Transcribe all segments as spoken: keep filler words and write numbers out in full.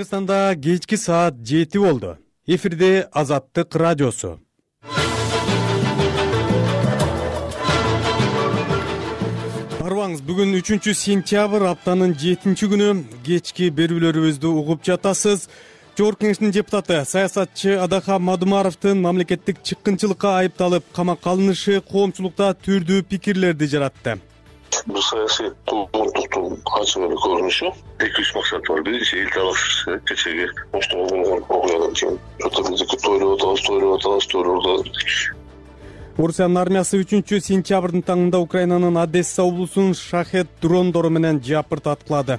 Кыргызстанда кечки саат жети болду. Эфирде Азаттык радиосу. Арбаңыз, бүгүн үчүнчү сентябрь, аптанын жетинчи күнү. Кечки берүүлөрүбүздү угуп жатасыз. Жогорку Кеңештин депутаты, саясатчы Адахан Мадумаровдун мамлекеттик чыккынчылыкка айыпталып камакка алынышы коомчулукта түрдүү пикирлерди жаратты. Бул саясий кулдуктун ачык эле көрүнүшү. Эки үч максаты бар. Биринчи, эл талашып кечеги оштогон окуядан кийин жото биздики тойлоп атабыз, тойлоп атабыз, тойлоп атабыз. Орусиянын армиясы үчүнчү сентябрдын таңында Украинанын Одесса облусун шахет дрондору менен жапырт аткылады.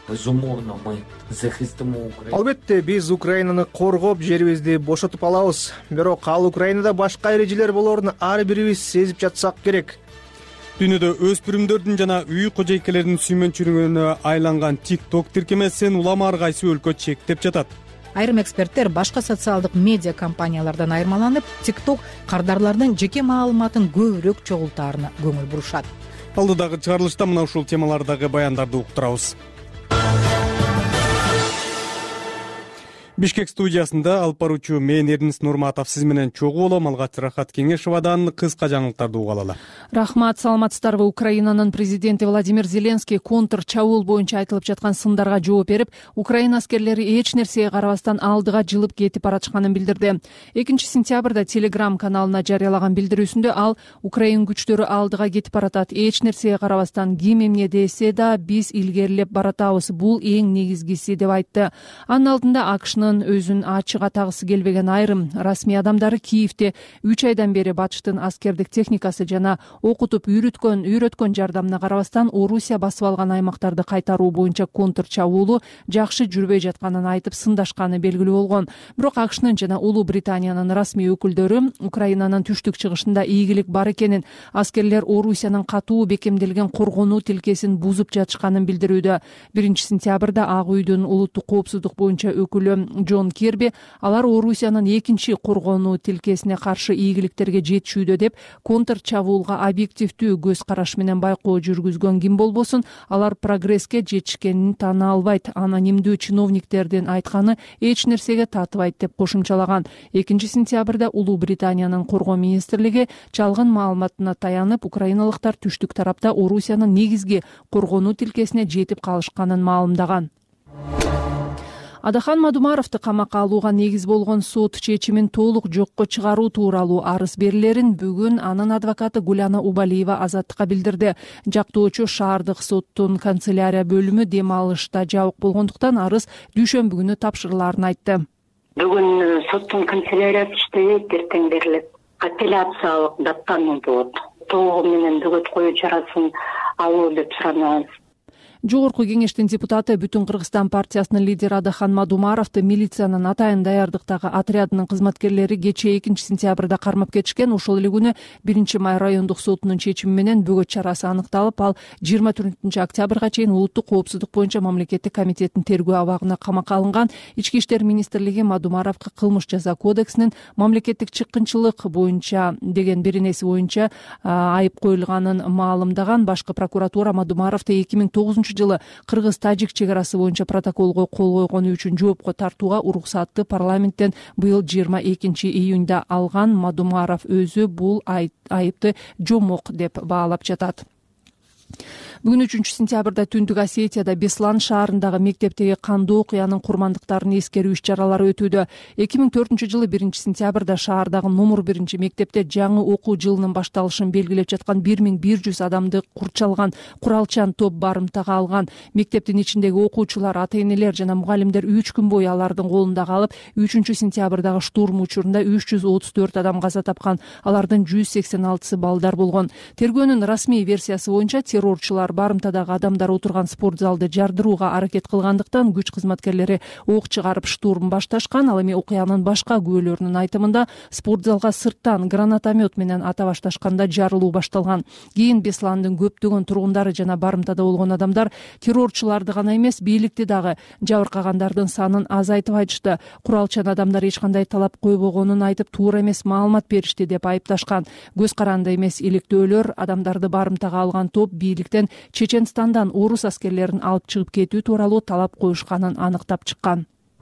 Албетте, биз Украинаны коргоп, жерибизди бошотуп алабыз. Бирок ал Украинада башка эрежелер болоорун ар бирибиз сезип жатсак керек. Дүйнөдө өспүрүмдөрдүн жана үй кожойкелеринин сүймөнчүлүгүнө айланган TikTok тиркемесин улам ар кайсы өлкө чектеп жатат. Айрым эксперттер башка социалдык медиа компаниялардан айырмаланып, TikTok кардарлардын жеке маалыматын көбүрөөк чогултаарына көңүл бурушат. Алдыдагы чыгарылышта мына ушул темалардагы баяндарды уктурабыз. Бишкек студиясында алып баруучу мен Эрнис Нурматов сиз менен чогуу болом. Алгач Рахат Кеңешовадан кыска жаңылыктарды угалы. Рахмат, саламатсыздарбы. Украинанын президенти Владимир Зеленский контр чабуул боюнча айтылып жаткан сындарга жооп берип, Украина аскерлери эч нерсеге карабастан алдыга жылып кетип баратышканын билдирди. экинчи сентябрда Telegram каналына жарыялаган билдирүүсүндө ал Украин күчтөрү алдыга кетип баратат. Эч нерсеге карабастан ким эмне десе да биз илгерилеп баратабыз. Бул эң негизгиси деп айтты. Анын алдында АКШнын өзүн ачык атагысы келбеген айрым расмий адамдары Киевде үч айдан бери батыштын аскердик техникасы жана окутуп үйрөткөн үйрөткөн жардамына карабастан Орусия басып алган аймактарды кайтаруу боюнча контр чабуулу жакшы жүрбөй жатканын айтып сындашканы белгилүү болгон. Бирок АКШнын жана Улуу Британиянын расмий өкүлдөрү Украинанын түштүк чыгышында ийгилик бар экенин, аскерлер Орусиянын катуу бекемделген коргонуу тилкесин бузуп жатышканын билдирүүдө. биринчи сентябрда Ак үйдүн улуттук коопсуздук боюнча өкүлү Джон Кирби алар Орусиянын экинчи коргонуу тилкесине каршы ийгиликтерге жетишүүдө деп, контр чабуулга объективдүү көз караш менен байкоо жүргүзгөн ким болбосун, алар прогресске жетишкенин таана албайт. Анонимдүү чиновниктердин айтканы эч нерсеге татыбайт деп кошумчалаган. экинчи сентябрда Улуу Британиянын коргоо министрлиги чалгын маалыматына таянып, украиналыктар түштүк тарапта Орусиянын негизги коргонуу тилкесине жетип калышканын маалымдаган. Адахан Мадумаровду камакка алууга негиз болгон сот чечимин толук жокко чыгаруу тууралуу арыз берилерин бүгүн анын адвокаты Гуляна Убалиева Азаттыкка билдирди. Жактоочу шаардык соттун канцелярия бөлүмү дем алышта жабык болгондуктан арыз дүйшөмбү күнү тапшырылаарын айтты. Бүгүн соттун канцеляриясы иштебейт, эртең берилет. Апелляциялык даттануу болот. Толугу менен бөгөт коюу чарасын алуу деп суранабыз. Жогорку Кеңештин депутаты Бүтүн Кыргызстан партиясынын лидери Адахан Мадумаровду милициянын атайын даярдыктагы отрядынын кызматкерлери кечээ экинчи сентябрда кармап кетишкен. Ошол эле күнү биринчи май райондук сотунун чечими менен бөгөт чарасы аныкталып, ал жыйырма төртүнчү октябрга чейин улуттук коопсуздук боюнча мамлекеттик комитеттин тергөө абагына камакка алынган. Ички иштер министрлиги Мадумаровго кылмыш жаза кодексинин мамлекеттик чыккынчылык боюнча деген беренеси боюнча айып коюлганын маалымдаган. Башкы прокуратура Мадумаровду эки миң тогузунчу жылы Кыргыз-Тажик чек арасы боюнча протоколго кол койгону үчүн жоопко тартууга уруксатты парламенттен быйыл жыйырма экинчи июнда алган. Мадумаров өзү бул айыпты жомок деп баалап жатат. Бүгүн үчүнчү сентябрда Түндүк Осетияда Беслан шаарындагы мектептеги кандуу окуянын курмандыктарын эскерүү иш-чаралары өтүүдө. эки миң төртүнчү жылы биринчи сентябрда шаардагы номер биринчи мектепте жаңы окуу жылынын башталышын белгилеп жаткан бир миң бир жүз адамды курчалган куралчан топ барымтага алган. Мектептин ичиндеги окуучулар, ата-энелер жана мугалимдер үч күн бою алардын колунда калып, үчүнчү сентябрдагы штурм учурунда үч жүз отуз төрт адам каза тапкан. Алардын жүз сексен алтысы балдар болгон. Тергөөнүн расмий версиясы боюнча террорчулар барымтадагы адамдар отурган спорт залды жардырууга аракет кылгандыктан күч кызматкерлери ок чыгарып штурм башташкан. Ал эми окуянын башка күбөлөрүнүн айтымында спорт залга сырттан гранатомет менен ата башташканда жарылуу башталган. Кийин Бесландын көптөгөн тургундары жана барымтада болгон адамдар террорчуларды гана эмес, бийликти дагы жабыркагандардын санын азайтып айтышты. Куралчан адамдар эч кандай талап койбогонун айтып, туура эмес маалымат беришти деп айыпташкан. Көз каранды эмес иликтөөлөр адамдарды барымтага алган топ бийликтен Чеченстандан орус аскерлерин алып чыгып кетүү тууралуу талап коюшканын аныктап чыккан.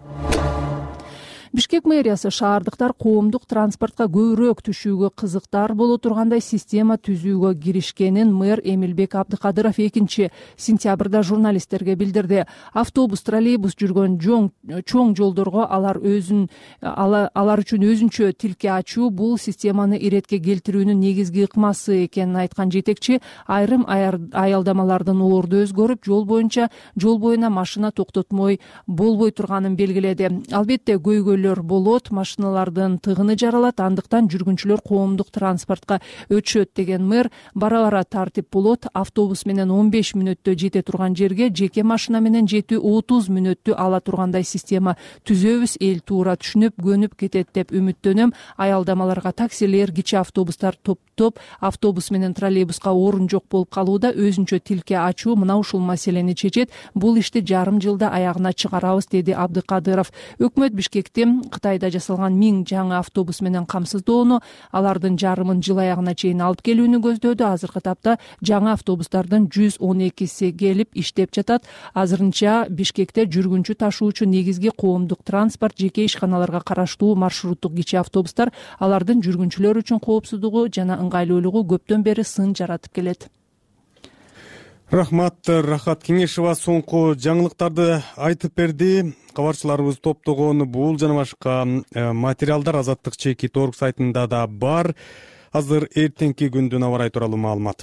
Бишкек мэриясы шаардыктар коомдук транспортко көбүрөөк түшүүгө кызыктар боло тургандай система түзүүгө киришкенин мэр Эмилбек Абдыкадыров экинчи сентябрда журналисттерге билдирди. Автобус, троллейбус жүргөн чоң жолдорго алар өзүн алар үчүн өзүнчө тилке ачуу бул системаны иретке келтирүүнүн негизги ыкмасы экенин айткан жетекчи айрым аялдамалардын орду өзгөрүп, жол боюнча жол боюна машина токтотмой болбой турганын белгиледи. Албетте көйгөйлөр болот, машиналардын тыгыны жаралат, андыктан жүргүнчүлөр коомдук транспортко өтүшөт деген мэр. Бара-бара тартип болот, автобус менен он беш мүнөттө жете турган жерге жеке машина менен жетүү отуз мүнөттү ала тургандай система түзөбүз, эл туура түшүнүп, көнүп кетет деп үмүттөнөм. Аялдамаларга таксилер, кичи автобустар топтоп, автобус менен троллейбуска орун жок болуп калууда. Өзүнчө тилке ачуу мына ушул маселени чечет. Бул ишти жарым жылда аягына чыгарабыз, деди Абдыкадыров. Өкмөт Бишкекте Кытайда жасалган миң жаңы автобус менен камсыздоону, алардын жарымын жыл аягына чейин алып келүүнү көздөдү. Азыркы тапта жаңы автобустардын жүз он экиси келип иштеп жатат. Азырынча Бишкекте жүргүнчү ташуучу негизги коомдук транспорт, жеке ишканаларга караштуу маршруттук кичи автобустар, алардын жүргүнчүлөр үчүн коопсуздугу жана ыңгайлуулугу көптөн бери сын жаратып келет. Рахмат, Рахат Кеңешова соңку жаңылыктарды айтып берди. Кабарчыларыбыз топтогон бул жана башка материалдар Азаттык чекит орг сайтында да бар. Азыр эртеңки күндүн аба ырайы тууралуу маалымат.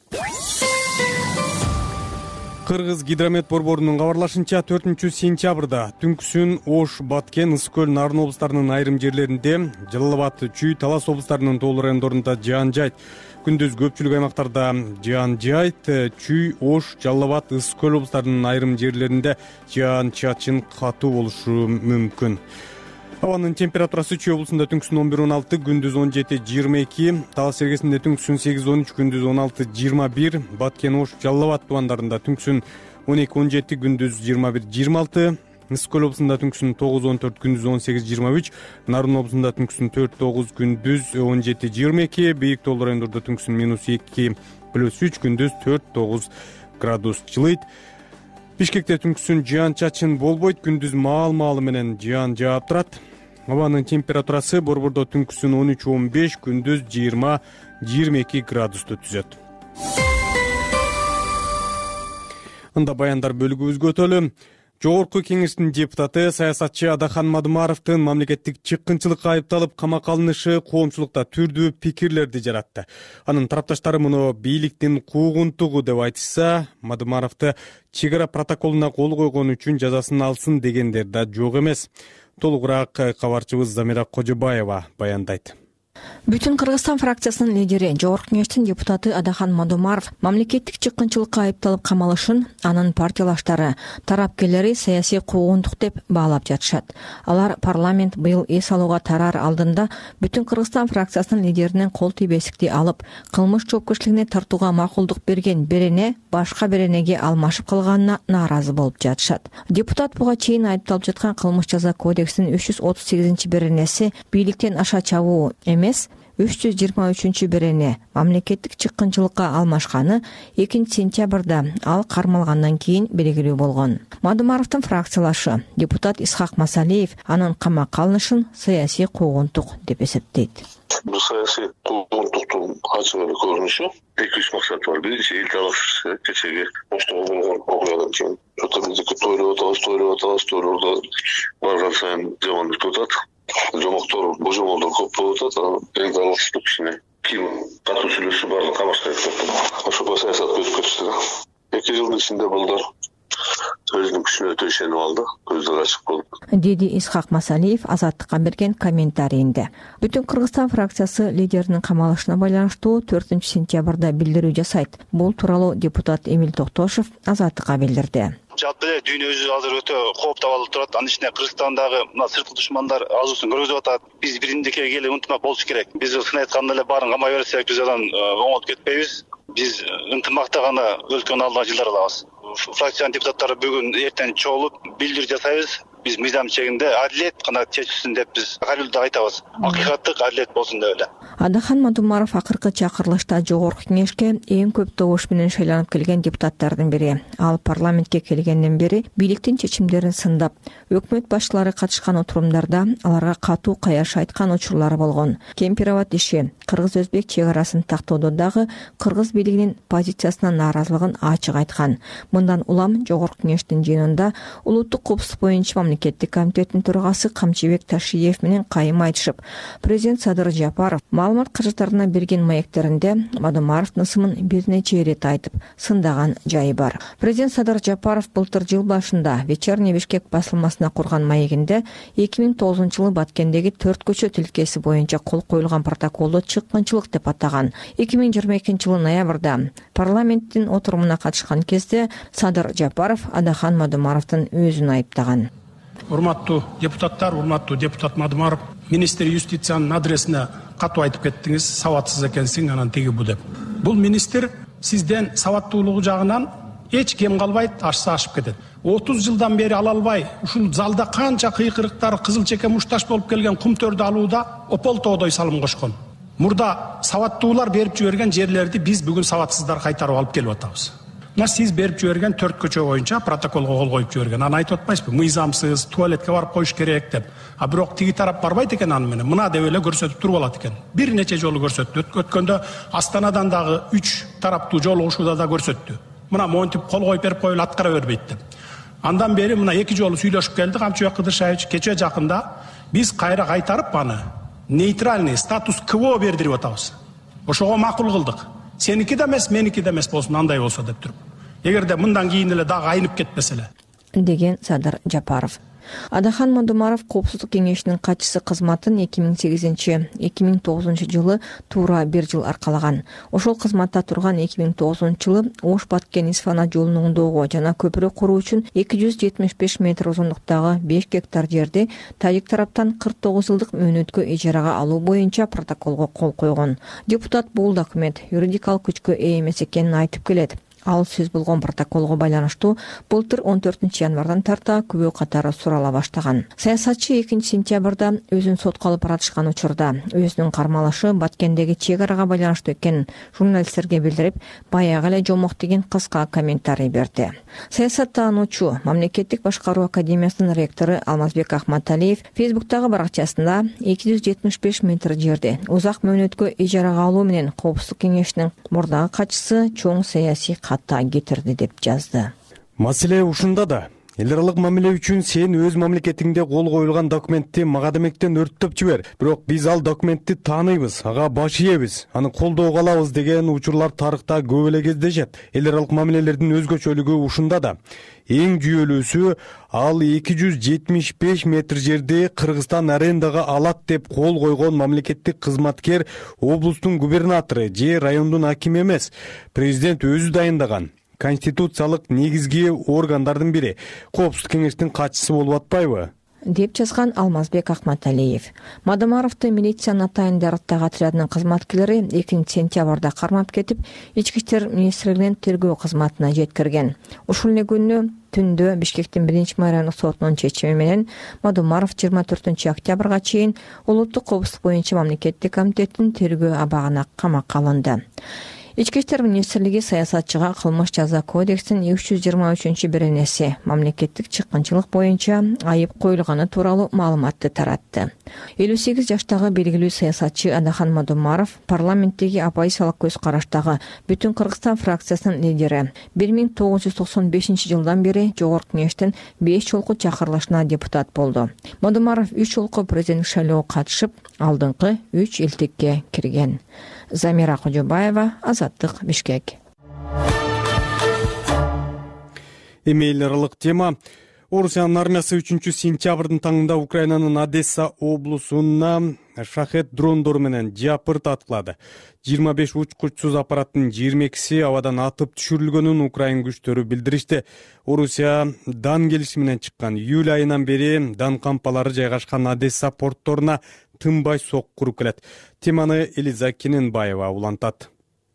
Кыргыз гидромет борборунун кабарлашынча төртүнчү сентябрда түнкүсүн Ош, Баткен, Ысык көл, Нарын облустарынын айрым жерлеринде, Жалал абад, Чүй, Талас облустарынын тоолуу райондорунда жаан жайт. Күндүз көпчүлүк аймактарда жаан жайт. Чүй, Ош, Жалал абад, Ысык көл облустарынын айрым жерлеринде жаан чачын катуу болушу мүмкүн. Абанын температурасы Чүй облусунда түнкүсүн он бир он алты, күндүз он жети жыйырма эки, Талас эргесинде түнкүсүн сегиз он үч, күндүз он алты жыйырма бир, Баткен, Ош, Жалал абад тубандарында түнкүсүн он эки он жети, күндүз жыйырма бир жыйырма алты, Ысык көл облусунда түнкүсүн тогуз он төрт, күндүз он сегиз жыйырма үч, Нарын облусунда түнкүсүн төрт тогуз, күндүз он жети жыйырма эки, бийик тоолуу райондордо түнкүсүн минус эки плюс үч, күндүз төрт тогуз градус жылыйт. Бишкекте түнкүсүн жаан чачын болбойт, күндүз маал-маалы менен жаан жаап турат. Абанын температурасы борбордо түнкүсүн он үч он беш, күндүз жыйырма жыйырма эки градусту түзөт. Анда баяндар бөлүгүбүзгө өтөлү. Жогорку Кеңештин депутаты саясатчы Адахан Мадумаровдун мамлекеттик чыккынчылыкка айыпталып камакка алынышы коомчулукта түрдүү пикирлерди жаратты. Анын тарапташтары муну бийликтин куугунтугу деп айтышса, Мадумаровду чек ара протоколуна кол койгон үчүн жазасын алсын дегендер да жок эмес. Толугураак кабарчыбыз Замира Кожобаева баяндайт. Бүтүн Кыргызстан фракциясынын лидери, Жогорку Кеңештин депутаты Адахан Мадумаров мамлекеттик чыккынчылыкка айыпталып камалышын анын партиялаштары, тарапкерлери саясий куугунтук деп баалап жатышат. Алар парламент быйыл эс алууга тараар алдында Бүтүн Кыргызстан фракциясынын лидеринен кол тийбестикти алып, кылмыш жоопкерчилигине тартууга макулдук берген берене башка беренеге алмашып калганына нааразы болуп жатышат. Депутат буга чейин айыпталып жаткан кылмыш жаза кодексинин үч жүз отуз сегизинчи беренеси бийликтен аша чабуу эмес, үч жүз жыйырма үчүнчү берене мамлекеттик чыккынчылыкка алмашканы экинчи сентябрда ал кармалгандан кийин белгилүү болгон. Мадумаровдун фракциялашы депутат Исхак Масалиев анын камакка алынышын саясий куугунтук деп эсептейт. Бул саясий куугунтуктун ачык эле көрүнүшү. эки үч максат бар. Биринчи эл талашчысы кечеги оштогон окуядан кийин ошо биздики тойлоп атабыз, тойлоп атабыз, тойлордо барган сайын жаман бүтүп атат. Жомоктор, божомолдор көп болуп атат. Анан эл талашчылык кичине ким катуу сүйлөшүп баарын камашка айтып ошого саясатка өтүп кетишти да. Эки жылдын ичинде булдар өзүнүн күчүнө өтө ишенип алды, көздөрү ачык болуп. Деди Исхак Масалиев Азаттыкка берген комментарийинде. Бүтүн Кыргызстан фракциясы лидеринин камалышына байланыштуу төртүнчү сентябрда билдирүү жасайт. Бул тууралуу депутат Эмил Токтошев Азаттыкка билдирди. Жалпы эле дүйнө өзү азыр өтө кооптуу болуп турат. Анын ичинде Кыргызстандагы мына сырткы душмандар азуусун көргөзүп атат. Биз бириндикке эле ынтымак болуш керек. Биз сын айтканда эле баарын камай берсек, биз анан оңолуп кетпейбиз. Биз ынтымакта гана өлкөнүн алдына жылдара алабыз. Фракциянын депутаттары бүгүн эртең чогулуп билдирүү жасайбыз. биз мыйзам чегинде адилет гана чечилсин деп биз ар эле айтабыз. Акыйкаттык адилет болсун деп эле. Адахан Мадумаров акыркы чакырылышта жогорку кеңешке эң көп добуш менен шайланып келген депутаттардын бири. Ал парламентке келгенден бери бийликтин чечимдерин сындап, өкмөт башчылары катышкан отурумдарда аларга катуу каяш айткан учурлары болгон. Кемпироват иши кыргыз-өзбек чек арасын тактоодо дагы кыргыз бийлигинин позициясына нааразылыгын ачык айткан. Мындан улам жогорку кеңештин жыйынында улуттук коопсуздук боюнча мамлекеттик комитеттин төрагасы Камчыбек Ташиев менен кайым айтышып, президент Садыр Жапаров маалымат каражаттарына берген маектеринде Мадумаровдун ысымын бир нече ирет айтып, сындаган жайы бар. Президент Садыр Жапаров былтыр жыл башында Вечерний Бишкек басылмасына курган маегинде эки миң тогузунчу жылы Баткендеги төрт көчө тилкеси боюнча кол коюлган протоколду чыккынчылык деп атаган. эки миң жыйырма экинчи жылы ноябрда парламенттин отурумуна катышкан кезде Садыр Жапаров Адахан Мадумаровдун өзүн айыптаган. Урматтуу депутаттар, урматтуу депутат Мадумаров, министр юстициянын адресине катуу айтып кеттиңиз, сабатсыз экенсиң, анан тиги бу деп. Бул министр сизден сабаттуулугу жагынан эч кем калбайт, ашса ашып кетет. отуз жылдан бери ала албай, ушул залда канча кыйкырыктар, кызыл чеке мушташ болуп келген кумтөрдү алууда ополтоодой салым кошкон. Мурда сабаттуулар берип жиберген жерлерди биз бүгүн сабатсыздар кайтарып алып келип атабыз. Мына сиз берип жиберген төрт көчө боюнча протоколго кол коюп жиберген. Аны айтып атпайсызбы? Мыйзамсыз, туалетке барып коюш керек деп. А бирок тиги тарап барбайт экен аны менен. Мына деп эле көрсөтүп туруп алат экен. Бир нече жолу көрсөттү. Өткөндө Астанадан дагы үч тараптуу жолугушууда да көрсөттү. Мына монтип кол коюп берип коюлуп аткара бербейт деп. Андан бери мына эки жолу сүйлөшүп келди Камчыбек Кыдыршаевич. Кече жакында биз кайра кайтарып аны нейтральный статус КВО бердирип атабыз. Ошого макул кылдык. Сеники да эмес, меники да эмес болсун, андай болсо деп туруп. Эгерде мындан кийин эле дагы айнып кетпесе эле. Деген Садыр Жапаров. Адахан Мадумаров коопсуздук кеңешинин катчысы кызматын эки миң сегизинчи — эки миң тогузунчу жылы туура бир жыл аркалаган. Ошол кызматта турган эки миң тогузунчу жылы Ош Баткен Исфана жолунун оңдоого жана көпүрө куруу үчүн эки жүз жетимиш беш метр узундуктагы беш гектар жерди тажик тараптан кырк тогуз жылдык мөөнөткө ижарага алуу боюнча протоколго кол койгон. Депутат бул документ юридикалык күчкө ээ эмес экенин айтып келет. Ал сөз болгон протоколго байланыштуу былтыр он төртүнчү январдан тарта күбө катары сурала баштаган. Саясатчы экинчи сентябрда өзүн сотко алып баратышкан учурда өзүнүн кармалышы Баткендеги чек арага байланыштуу экенин журналисттерге билдирип, баягы эле жомок деген кыска комментарий берди. Саясаттануучу, Мамлекеттик башкаруу академиясынын ректору Алмазбек Ахматалиев Фейсбуктагы баракчасында эки жүз жетимиш беш метр жерди узак мөөнөткө ижарага алуу менен коопсуздук кеңешинин мурдагы катчысы чоң саясий катта кетирди деп жазды. Маселе ушунда да. Эл аралык мамиле үчүн сен өз мамлекетиңде кол коюлган документти мага демектен өрттөп жибер. Бирок биз ал документти тааныйбыз, ага баш ийебиз, аны колдоого алабыз деген учурлар тарыхта көп эле кездешет. Эл аралык мамилелердин өзгөчөлүгү ушунда да. Эң жүйөлүүсү ал эки жүз жетимиш беш метр жерди Кыргызстан арендага алат деп кол койгон мамлекеттик кызматкер облустун губернатору же райондун акими эмес. Президент өзү дайындаган конституциялык негизги органдардын бири коопсуздук кеңештин катчысы болуп атпайбы? Деп жазган Алмазбек Ахматалиев. Мадумаровду милициянын атайындардагы отрядынын кызматкерлери экинчи сентябрда кармап кетип, Ички иштер министрлигинин тергөө кызматына жеткирген. Ушул эле күнү түндө Бишкектин биринчи майрандык сотунун чечими менен Мадумаров жыйырма төртүнчү октябрга чейин улуттук коопсуздук боюнча мамлекеттик комитеттин тергөө абагына камакка алынды. Ички иштер министрлиги саясатчыга кылмыш жаза кодексинин үч жүз жыйырма үчүнчү беренеси мамлекеттик чыккынчылык боюнча айып коюлганы тууралуу маалыматты таратты. элүү сегиз жаштагы белгилүү саясатчы Адахан Мадумаров парламенттеги оппозициялык көз караштагы Бүтүн Кыргызстан фракциясынын лидери. бир миң тогуз жүз токсон бешинчи жылдан бери жогорку кеңештин беш жолку чакырылышына депутат болду. Мадумаров үч жолку президенттик шайлоого катышып, алдыңкы үч элтикке кирген. Замира Кожобаева, Азаттык, Бишкек. Эми эл аралык тема. Орусиянын армиясы үчүнчү сентябрдын таңында Украинанын Одесса облусуна шахет дрондору менен жапырт аткылады. жыйырма беш учкучсуз аппараттын жыйырма экиси абадан атып түшүрүлгөнүн Украин күчтөрү билдиришти. Орусия дан келиши менен чыккан. Июль айынан бери дан кампалары жайгашкан Одесса портторуна тынбай сокку уруп келет. Теманы Элиза Кененбаева улантат.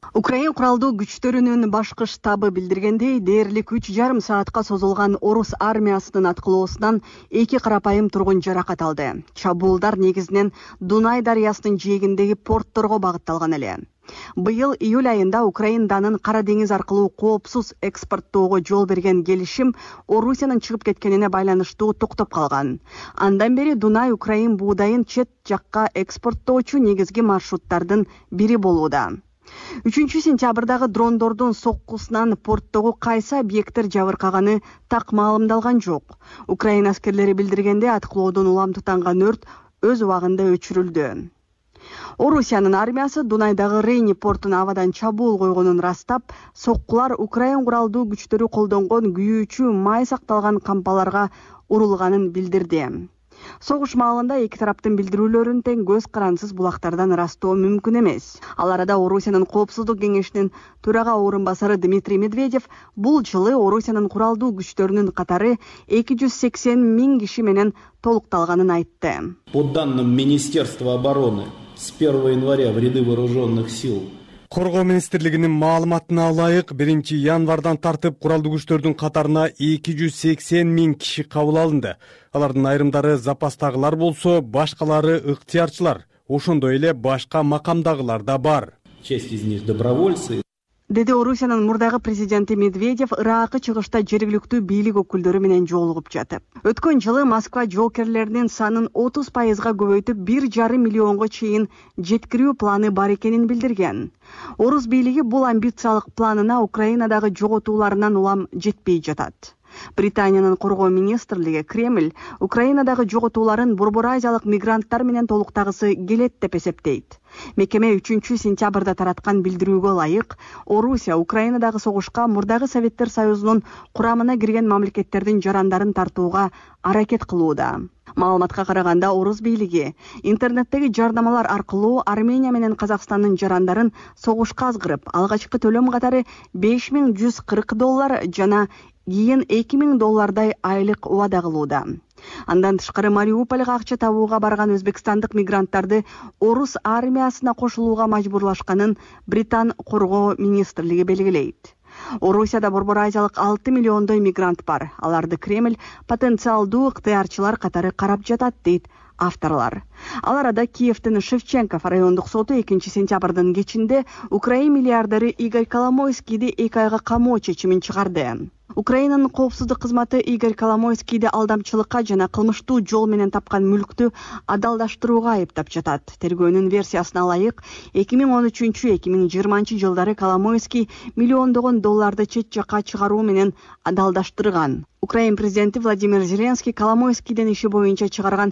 Украин куралдуу күчтөрүнүн башкы штабы билдиргендей, дээрлик үч жарым саатка созулган орус армиясынын аткылоосунан эки карапайым тургун жаракат алды. Чабуулдар негизинен Дунай дарыясынын жээгиндеги портторго багытталган эле. Быйыл июль айында Украинданын Кара деңиз аркылуу коопсуз экспорттоого жол берген келишим Орусиянын чыгып кеткенине байланыштуу токтоп калган. Андан бери Дунай Украин буудайын чет жакка экспорттоочу негизги маршруттардын бири болууда. үчүнчү сентябрдагы дрондордун соккусунан порттогу кайсы объекттер жабыркаганы так маалымдалган жок. Украин аскерлери билдиргенде, аткылоодон улам тутанган өрт өз убагында өчүрүлдү. Орусиянын армиясы Дунайдагы Рейни портун абадан чабуул койгонун растап, соккулар Украин куралдуу күчтөрү колдонгон күйүүчү май сакталган кампаларга урулганын билдирди. Согуш маалында эки тараптын билдирүүлөрүн тең көз карансыз булактардан ырастоо мүмкүн эмес. Ал арада Орусиянын коопсуздук кеңешинин төрага орун басары Дмитрий Медведев бул жылы Орусиянын куралдуу күчтөрүнүн катары эки жүз сексен миң киши менен толукталганын айтты. По данным Министерства обороны, с первого января в ряды вооруженных сил Коргоо министрлигинин маалыматына ылайык, биринчи январдан тартып куралдуу күчтөрдүн катарына эки жүз сексен миң киши кабыл алынды. Алардын айрымдары запастагылар болсо, башкалары ыктыярчылар. Ошондой эле башка макамдагылар да бар. Часть из них добровольцы. Деди Орусиянын мурдагы президенти Медведев Иракы чыгышта жергиликтүү бийлик өкүлдөрү менен жолугуп жатып. Өткөн жылы Москва жоокерлеринин санын отуз пайызга көбөйтүп бир жарым миллионго чейин жеткирүү планы бар экенин билдирген. Орус бийлиги бул амбициялык планына Украинадагы жоготууларынан улам жетпей жатат. Британиянын коргоо министрлиги Кремль Украинадагы жоготууларын Борбор Азиялык мигранттар менен толуктагысы келет деп эсептейт. Мекеме үчүнчү сентябрда тараткан билдирүүгө ылайык, Орусия Украинадагы согушка мурдагы Советтер Союзунун курамына кирген мамлекеттердин жарандарын тартууга аракет кылууда. Маалыматка караганда, орус бийлиги интернеттеги жардамалар аркылуу Армения менен Казакстандын жарандарын согушка азгырып, алгачкы төлөм катары беш миң жүз кырк доллар жана кийин эки миң доллардай айлык убада кылууда. Андан тышкары Мариупольга акча табууга барган өзбекстандык мигранттарды орус армиясына кошулууга мажбурлашканын Британ коргоо министрлиги белгилейт. Орусияда Борбор Азиялык алты миллиондой мигрант бар. Аларды Кремль потенциалдуу ыктыярчылар катары карап жатат, дейт авторлар. Ал арада Киевдин Шевченков райондук соту экинчи сентябрдын кечинде Украин миллиардери Игорь Коломойскийди эки айга камоо чечимин чыгарды. Украинанын коопсуздук кызматы Игорь Коломойскийди алдамчылыкка жана кылмыштуу жол менен тапкан мүлктү адалдаштырууга айыптап жатат. Тергөөнүн версиясына ылайык, эки миң он үчүнчү эки миң жыйырманчы жылдары Коломойский миллиондогон долларды чет жакка чыгаруу менен адалдаштырган. Украин президенти Владимир Зеленский Коломойскийдин иши боюнча чыгарган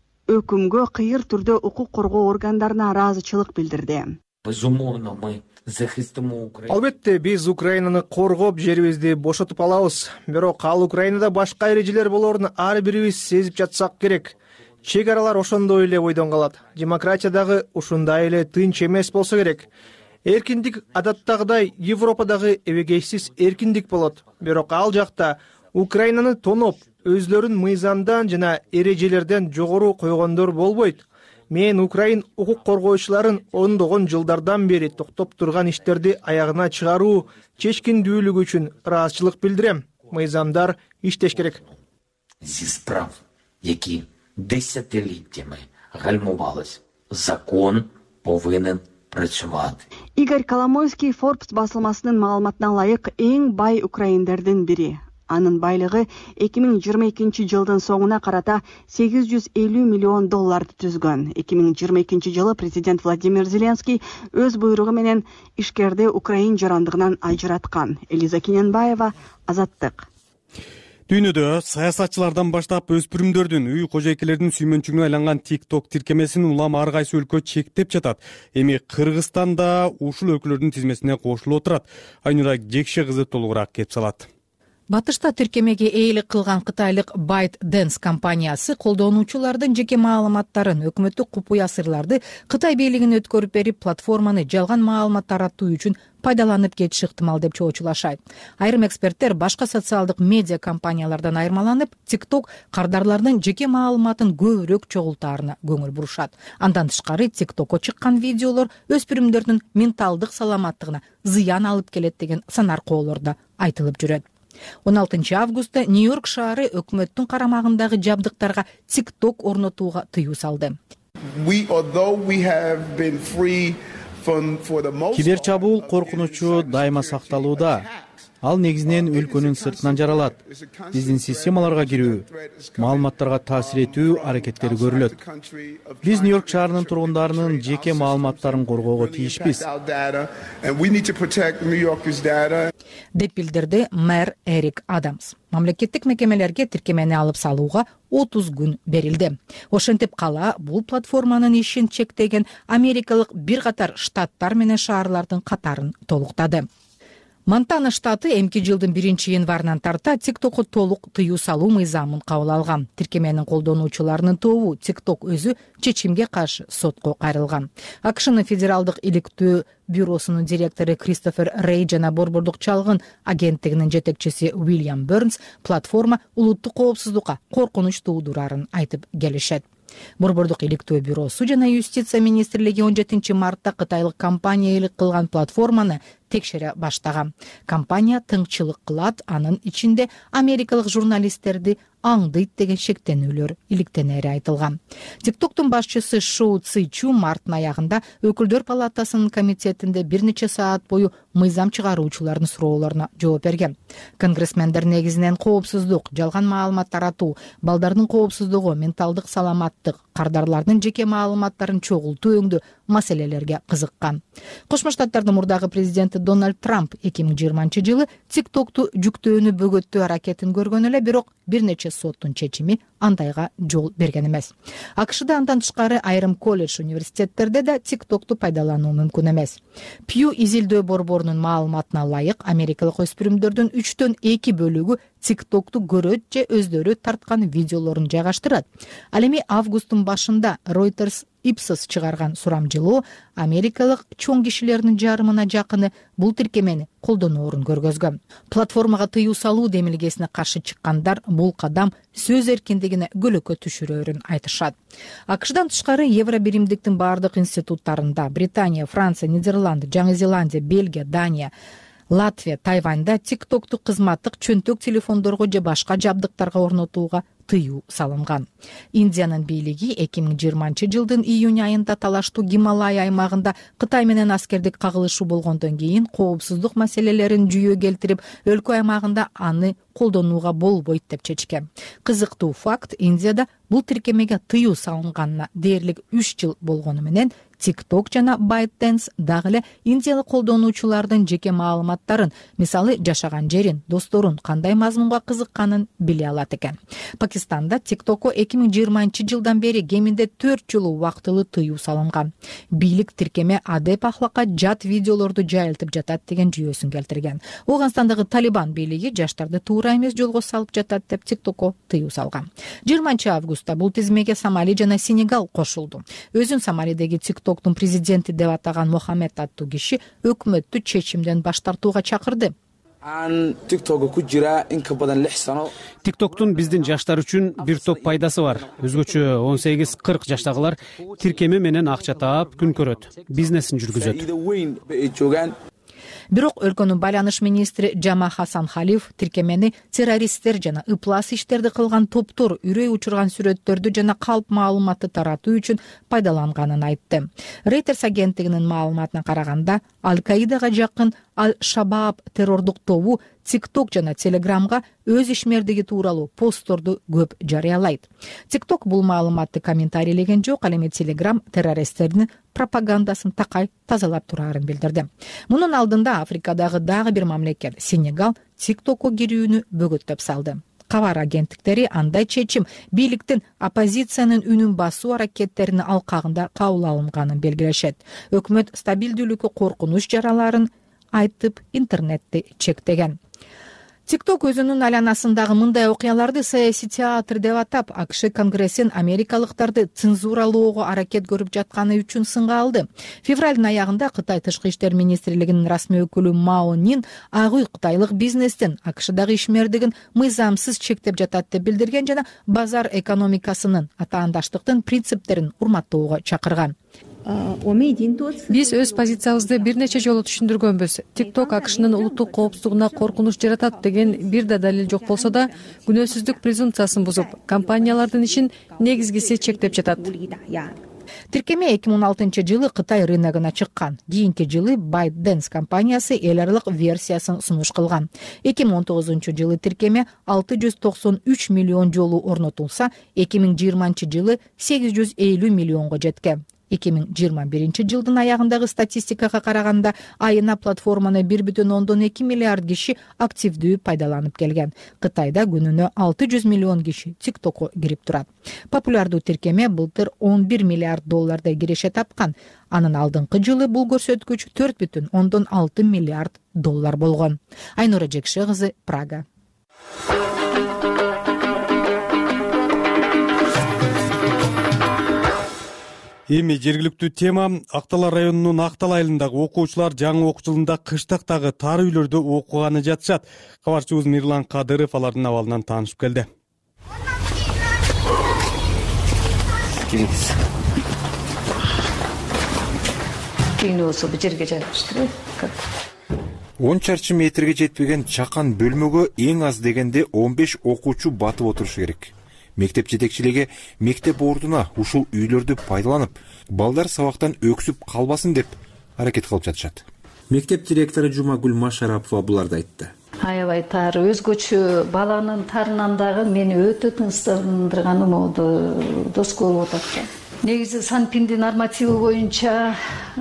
өкүмгө кыйыр түрдө укук коргоо органдарына ыраазычылык билдирди. Безумовно, мы захистимо Украину. Албетте, биз Украинаны коргоп, жерибизди бошотуп алабыз. Бирок ал Украинада башка эрежелер болоорун ар бирибиз сезип жатсак керек. Чек аралар ошондой эле бойдон калат. Демократия дагы ушундай эле тынч эмес болсо керек. Эркиндик адаттагыдай Европадагы эбегейсиз эркиндик болот. Бирок ал жакта Украинаны тоноп, өзлөрүн мыйзамдан жана эрежелерден жогору койгондор болбойт. Мен Украин укук коргоочуларын ондогон жылдардан бери токтоп турган иштерди аягына чыгаруу чечкиндүүлүгү үчүн ыраазычылык билдирем. Мыйзамдар иштеш керек. Зі справ, які десятиліттями гальмувались, закон повинен працювати. Игорь Коломойский Forbes басылмасынын маалыматына ылайык эң бай украиндердин бири. Анын байлыгы эки миң жыйырма экинчи жылдын соңуна карата сегиз жүз элүү миллион долларды түзгөн. эки миң жыйырма экинчи жылы президент Владимир Зеленский өз буйругу менен ишкерди Украин жарандыгынан ажыраткан. Элиза Кененбаева, Азаттык. Дүйнөдө саясатчылардан баштап өспүрүмдөрдүн, үй кожойкелердин сүймөнчүгүнө айланган TikTok тиркемесин улам ар кайсы өлкө чектеп жатат. Эми Кыргызстан да ушул өлкөлөрдүн тизмесине кошулуп отурат. Айнура Жекше кызы толугураак кеп салат. Батышта тиркемеге ээлик кылган кытайлык ByteDance компаниясы колдонуучулардын жеке маалыматтарын, өкмөттүк купуя сырларды Кытай бийлигине өткөрүп берип, платформаны жалган маалымат таратуу үчүн пайдаланып кетиши ыктымал деп чоочулашат. Айрым эксперттер башка социалдык медиа компаниялардан айырмаланып, TikTok кардарлардын жеке маалыматын көбүрөөк чогултаарына көңүл бурушат. Андан тышкары TikTokко чыккан видеолор өспүрүмдөрдүн менталдык саламаттыгына зыян алып келет деген санаркоолор да айтылып жүрөт. он алтынчы августта Нью-Йорк шаары өкмөттүн карамагындагы жабдыктарга TikTok орнотууга тыюу салды. Кибер чабуул коркунучу дайыма сакталууда. Ал негизинен өлкөнүн сыртынан жаралат. Биздин системаларга кирүү, маалыматтарга таасир этүү аракеттери көрүлөт. Биз Нью-Йорк шаарынын тургундарынын жеке маалыматтарын коргоого тийишпиз, деп билдирди мэр Эрик Адамс. Мамлекеттик мекемелерге тиркемени алып салууга отуз күн берилди. Ошентип кала бул платформанын ишин чектеген америкалык бир катар штаттар менен шаарлардын катарын толуктады. Монтана штаты эмки жылдын биринчи январынан тарта TikTokко толук тыюу салуу мыйзамын кабыл алган. Тиркеменин колдонуучуларынын тобу TikTok өзү чечимге каршы сотко кайрылган. АКШнын федералдык иликтөө бюросунун директору Кристофер Рей жана борбордук чалгын агенттигинин жетекчиси Уильям Бернс платформа улуттук коопсуздукка коркунуч туудурарын айтып келишет. Борбордук иликтөө бюросу жана юстиция министрлиги он жетинчи мартта кытайлык компания ээлик кылган платформаны текшере баштаган. Компания тыңчылык кылат, анын ичинде америкалык журналисттерди аңдыйт деген шектенүүлөр иликтенери айтылган. TikToктун башчысы Шоу Ци Чу марттын аягында өкүлдөр палатасынын комитетинде бир нече саат бою мыйзам чыгаруучулардын суроолоруна жооп берген. Конгрессмендер негизинен коопсуздук, жалган маалымат таратуу, балдардын коопсуздугу, менталдык саламаттык, кардарлардын жеке маалыматтарын чогултуу өңдүү маселелерге кызыккан. Кошмо Штаттардын мурдагы президенти Дональд Трамп эки миң жыйырманчы жылы TikToкту жүктөөнү бөгөттөө аракетин көргөн эле, бирок бир нече соттун чечими андайга жол берген эмес. АКШда андан тышкары айрым колледж, университеттерде да TikToкту пайдалануу мүмкүн эмес. Pew изилдөө борборунун маалыматына ылайык, америкалык өспүрүмдөрдүн үчтөн эки бөлүгү TikToкту көрөт же өздөрү тарткан видеолорун жайгаштырат. Ал эми августтун башында Reuters Ipsos чыгарган сурамжылоо америкалык чоң кишилердин жарымына жакыны бул тиркемени колдоноорун көргөзгөн. Платформага тыюу салуу демилгесине каршы чыккандар бул кадам сөз эркиндигине көлөкө түшүрөөрүн айтышат. АКШдан тышкары Евро биримдиктин бардык институттарында Британия, Франция, Нидерланд, Жаңы Зеландия, Бельгия, Дания, Латвия, Тайваньда TikToкту кызматтык чөнтөк телефондорго же башка жабдыктарга орнотууга тыюу салынган. Индиянын бийлиги эки миң жыйырманчы жылдын июнь айында талаштуу Гималай аймагында Кытай менен аскердик кагылышуу болгондон кийин коопсуздук маселелерин жүйө келтирип, өлкө аймагында аны колдонууга болбойт деп чечкен. Кызыктуу факт, Индияда бул тиркемеге тыюу салынганына дээрлик үч жыл болгону менен TikTok жана ByteDance дагы эле индиялык колдонуучулардын жеке маалыматтарын, мисалы жашаган жерин, досторун, кандай мазмунга кызыкканын биле алат экен. Пакистанда TikTokко эки миң жыйырманчы жылдан бери кеминде төрт жыл убактылуу тыюу салынган. Бийлик тиркеме адеп ахлакка жат видеолорду жайылтып жатат деген жүйөсүн келтирген. Ооганстандагы Талибан бийлиги жаштарды туура эмес жолго салып жатат деп TikTokко тыюу салган. жыйырманчы августта бул тизмеге Сомали жана Сенегал кошулду. Өзүн Сомалидеги TikToктун президенти деп атаган Мохамед аттуу киши өкмөттү чечимден баш тартууга чакырды. TikToктун биздин жаштар үчүн бир топ пайдасы бар. Өзгөчө он сегиз кырк жаштагылар тиркеме менен акча таап күн көрөт, бизнесин жүргүзөт. Бирок өлкөнүн байланыш министри Жама Хасан Халиф тиркемени террористтер жана ыплас иштерди кылган топтор үрөй учурган сүрөттөрдү жана калп маалыматты таратуу үчүн пайдаланганын айтты. Reuters агенттигинин маалыматына караганда, Аль-Каидага жакын Аль-Шабаб террордук тобу TikTok жана Telegramга өз ишмердиги тууралуу постторду көп жарыялайт. TikTok бул маалыматты комментарийлеген жок, ал эми Telegram террористтердин пропагандасын такай тазалап турарын билдирди. Мунун алдында Африкадагы дагы бир мамлекет Сенегал TikTokко кирүүнү бөгөттөп салды. Кабар агенттиктери андай чечим бийликтин оппозициянын үнүн басуу аракеттеринин алкагында кабыл алынганын белгилешет. Өкмөт стабилдүүлүккө коркунуч жараларын айтып интернетти чектеген. тикток өзүнүн айланасындагы мындай окуяларды саясий театр деп атап, АКШ Конгрессин америкалыктарды цензуралоого аракет көрүп жатканы үчүн сынга алды. Февралдын аягында Кытай тышкы иштер министрлигинин расмий өкүлү Мао Нин Ак үй кытайлык бизнестин АКШдагы ишмердигин мыйзамсыз чектеп жатат деп билдирген жана базар экономикасынын атаандаштыктын принциптерин урматтоого чакырган. Биз өз позициябызды бир нече жолу түшүндүргөнбүз. тикток АКШнын улуттук коопсуздугуна коркунуч жаратат деген бир да далил жок болсо да, күнөөсүздүк презумпциясын бузуп, компаниялардын ишин негизгиси чектеп жатат. Тиркеме эки миң он алтынчы жылы Кытай рыногуна чыккан. Кийинки жылы ByteDance компаниясы эл аралык версиясын сунуш кылган. эки миң он тогузунчу жылы тиркеме алты жүз токсон үч миллион жолу орнотулса, эки миң жыйырманчы жылы сегиз жүз элүү миллионго жеткен. эки миң жыйырма биринчи жылдын аягындагы статистикага караганда айына платформаны бир бүтүн ондон эки миллиард киши активдүү пайдаланып келген. Кытайда күнүнө алты жүз миллион киши тиктокко кирип турат. Популярдуу тиркеме былтыр он бир миллиард доллардай киреше тапкан. Анын алдыңкы жылы бул көрсөткүч төрт бүтүн ондон алты миллиард доллар болгон. Айнура Жекше кызы, Прага. Эми жергиликтүү тема. Актала районунун Актал айылындагы окуучулар жаңы окуу жылында кыштактагы тар үйлөрдө окуганы жатышат. Кабарчыбыз Мирлан Кадыров алардын абалынан таанышып келди. он чарчы метрге жетпеген чакан бөлмөгө эң аз дегенде он беш окуучу батып отурушу керек. Мектеп жетекчилиги мектеп ордуна ушул үйлөрдү пайдаланып, балдар сабактан өксүп калбасын деп аракет кылып жатышат. Мектеп директору Жумагүл Машарапова буларды айтты. Аябай тар, өзгөчө баланын тарынан дагы мени өтө тынчтандырганы моду доска болуп атат. Негизи Санпиндин нормативи боюнча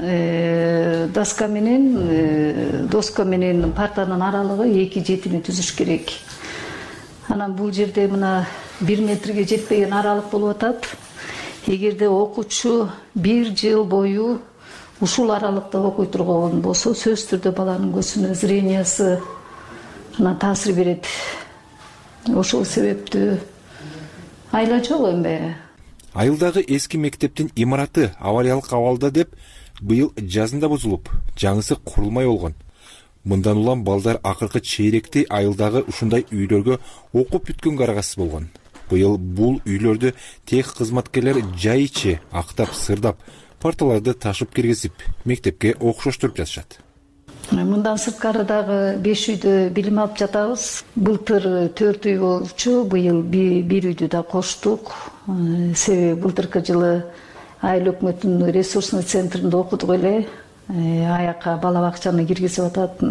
доска менен доска менен партанын аралыгы эки жетими түзүш керек. Анан бул жерде мына бир метрге жетпеген аралык болуп атат. Эгерде окуучу бир жыл бою ушул аралыкта окуй турган болсо, сөзсүз түрдө баланын көзүнө зрениясы таасир берет. Ошол себептүү айла жок эмне. Айылдагы эски мектептин имараты авариялык абалда деп быйыл жазында бузулуп, жаңысы курулмай болгон. Мындан улам балдар акыркы чейректе айылдагы ушундай үйлөргө окуп бүткөнгө аргасыз болгон. Быйыл бул үйлөрдү тех кызматкерлер жай ичи актап, сырдап, парталарды ташып киргизип, мектепке окшоштуруп жатышат. Мындан сырткары дагы беш үйдө билим алып жатабыз. Былтыр төрт үй болчу, быйыл бир үйдү да коштук. Себеби былтыркы жылы айыл өкмөтүнүн ресурсный центринде окудук эле. Аяка бала бакчаны киргизип атат,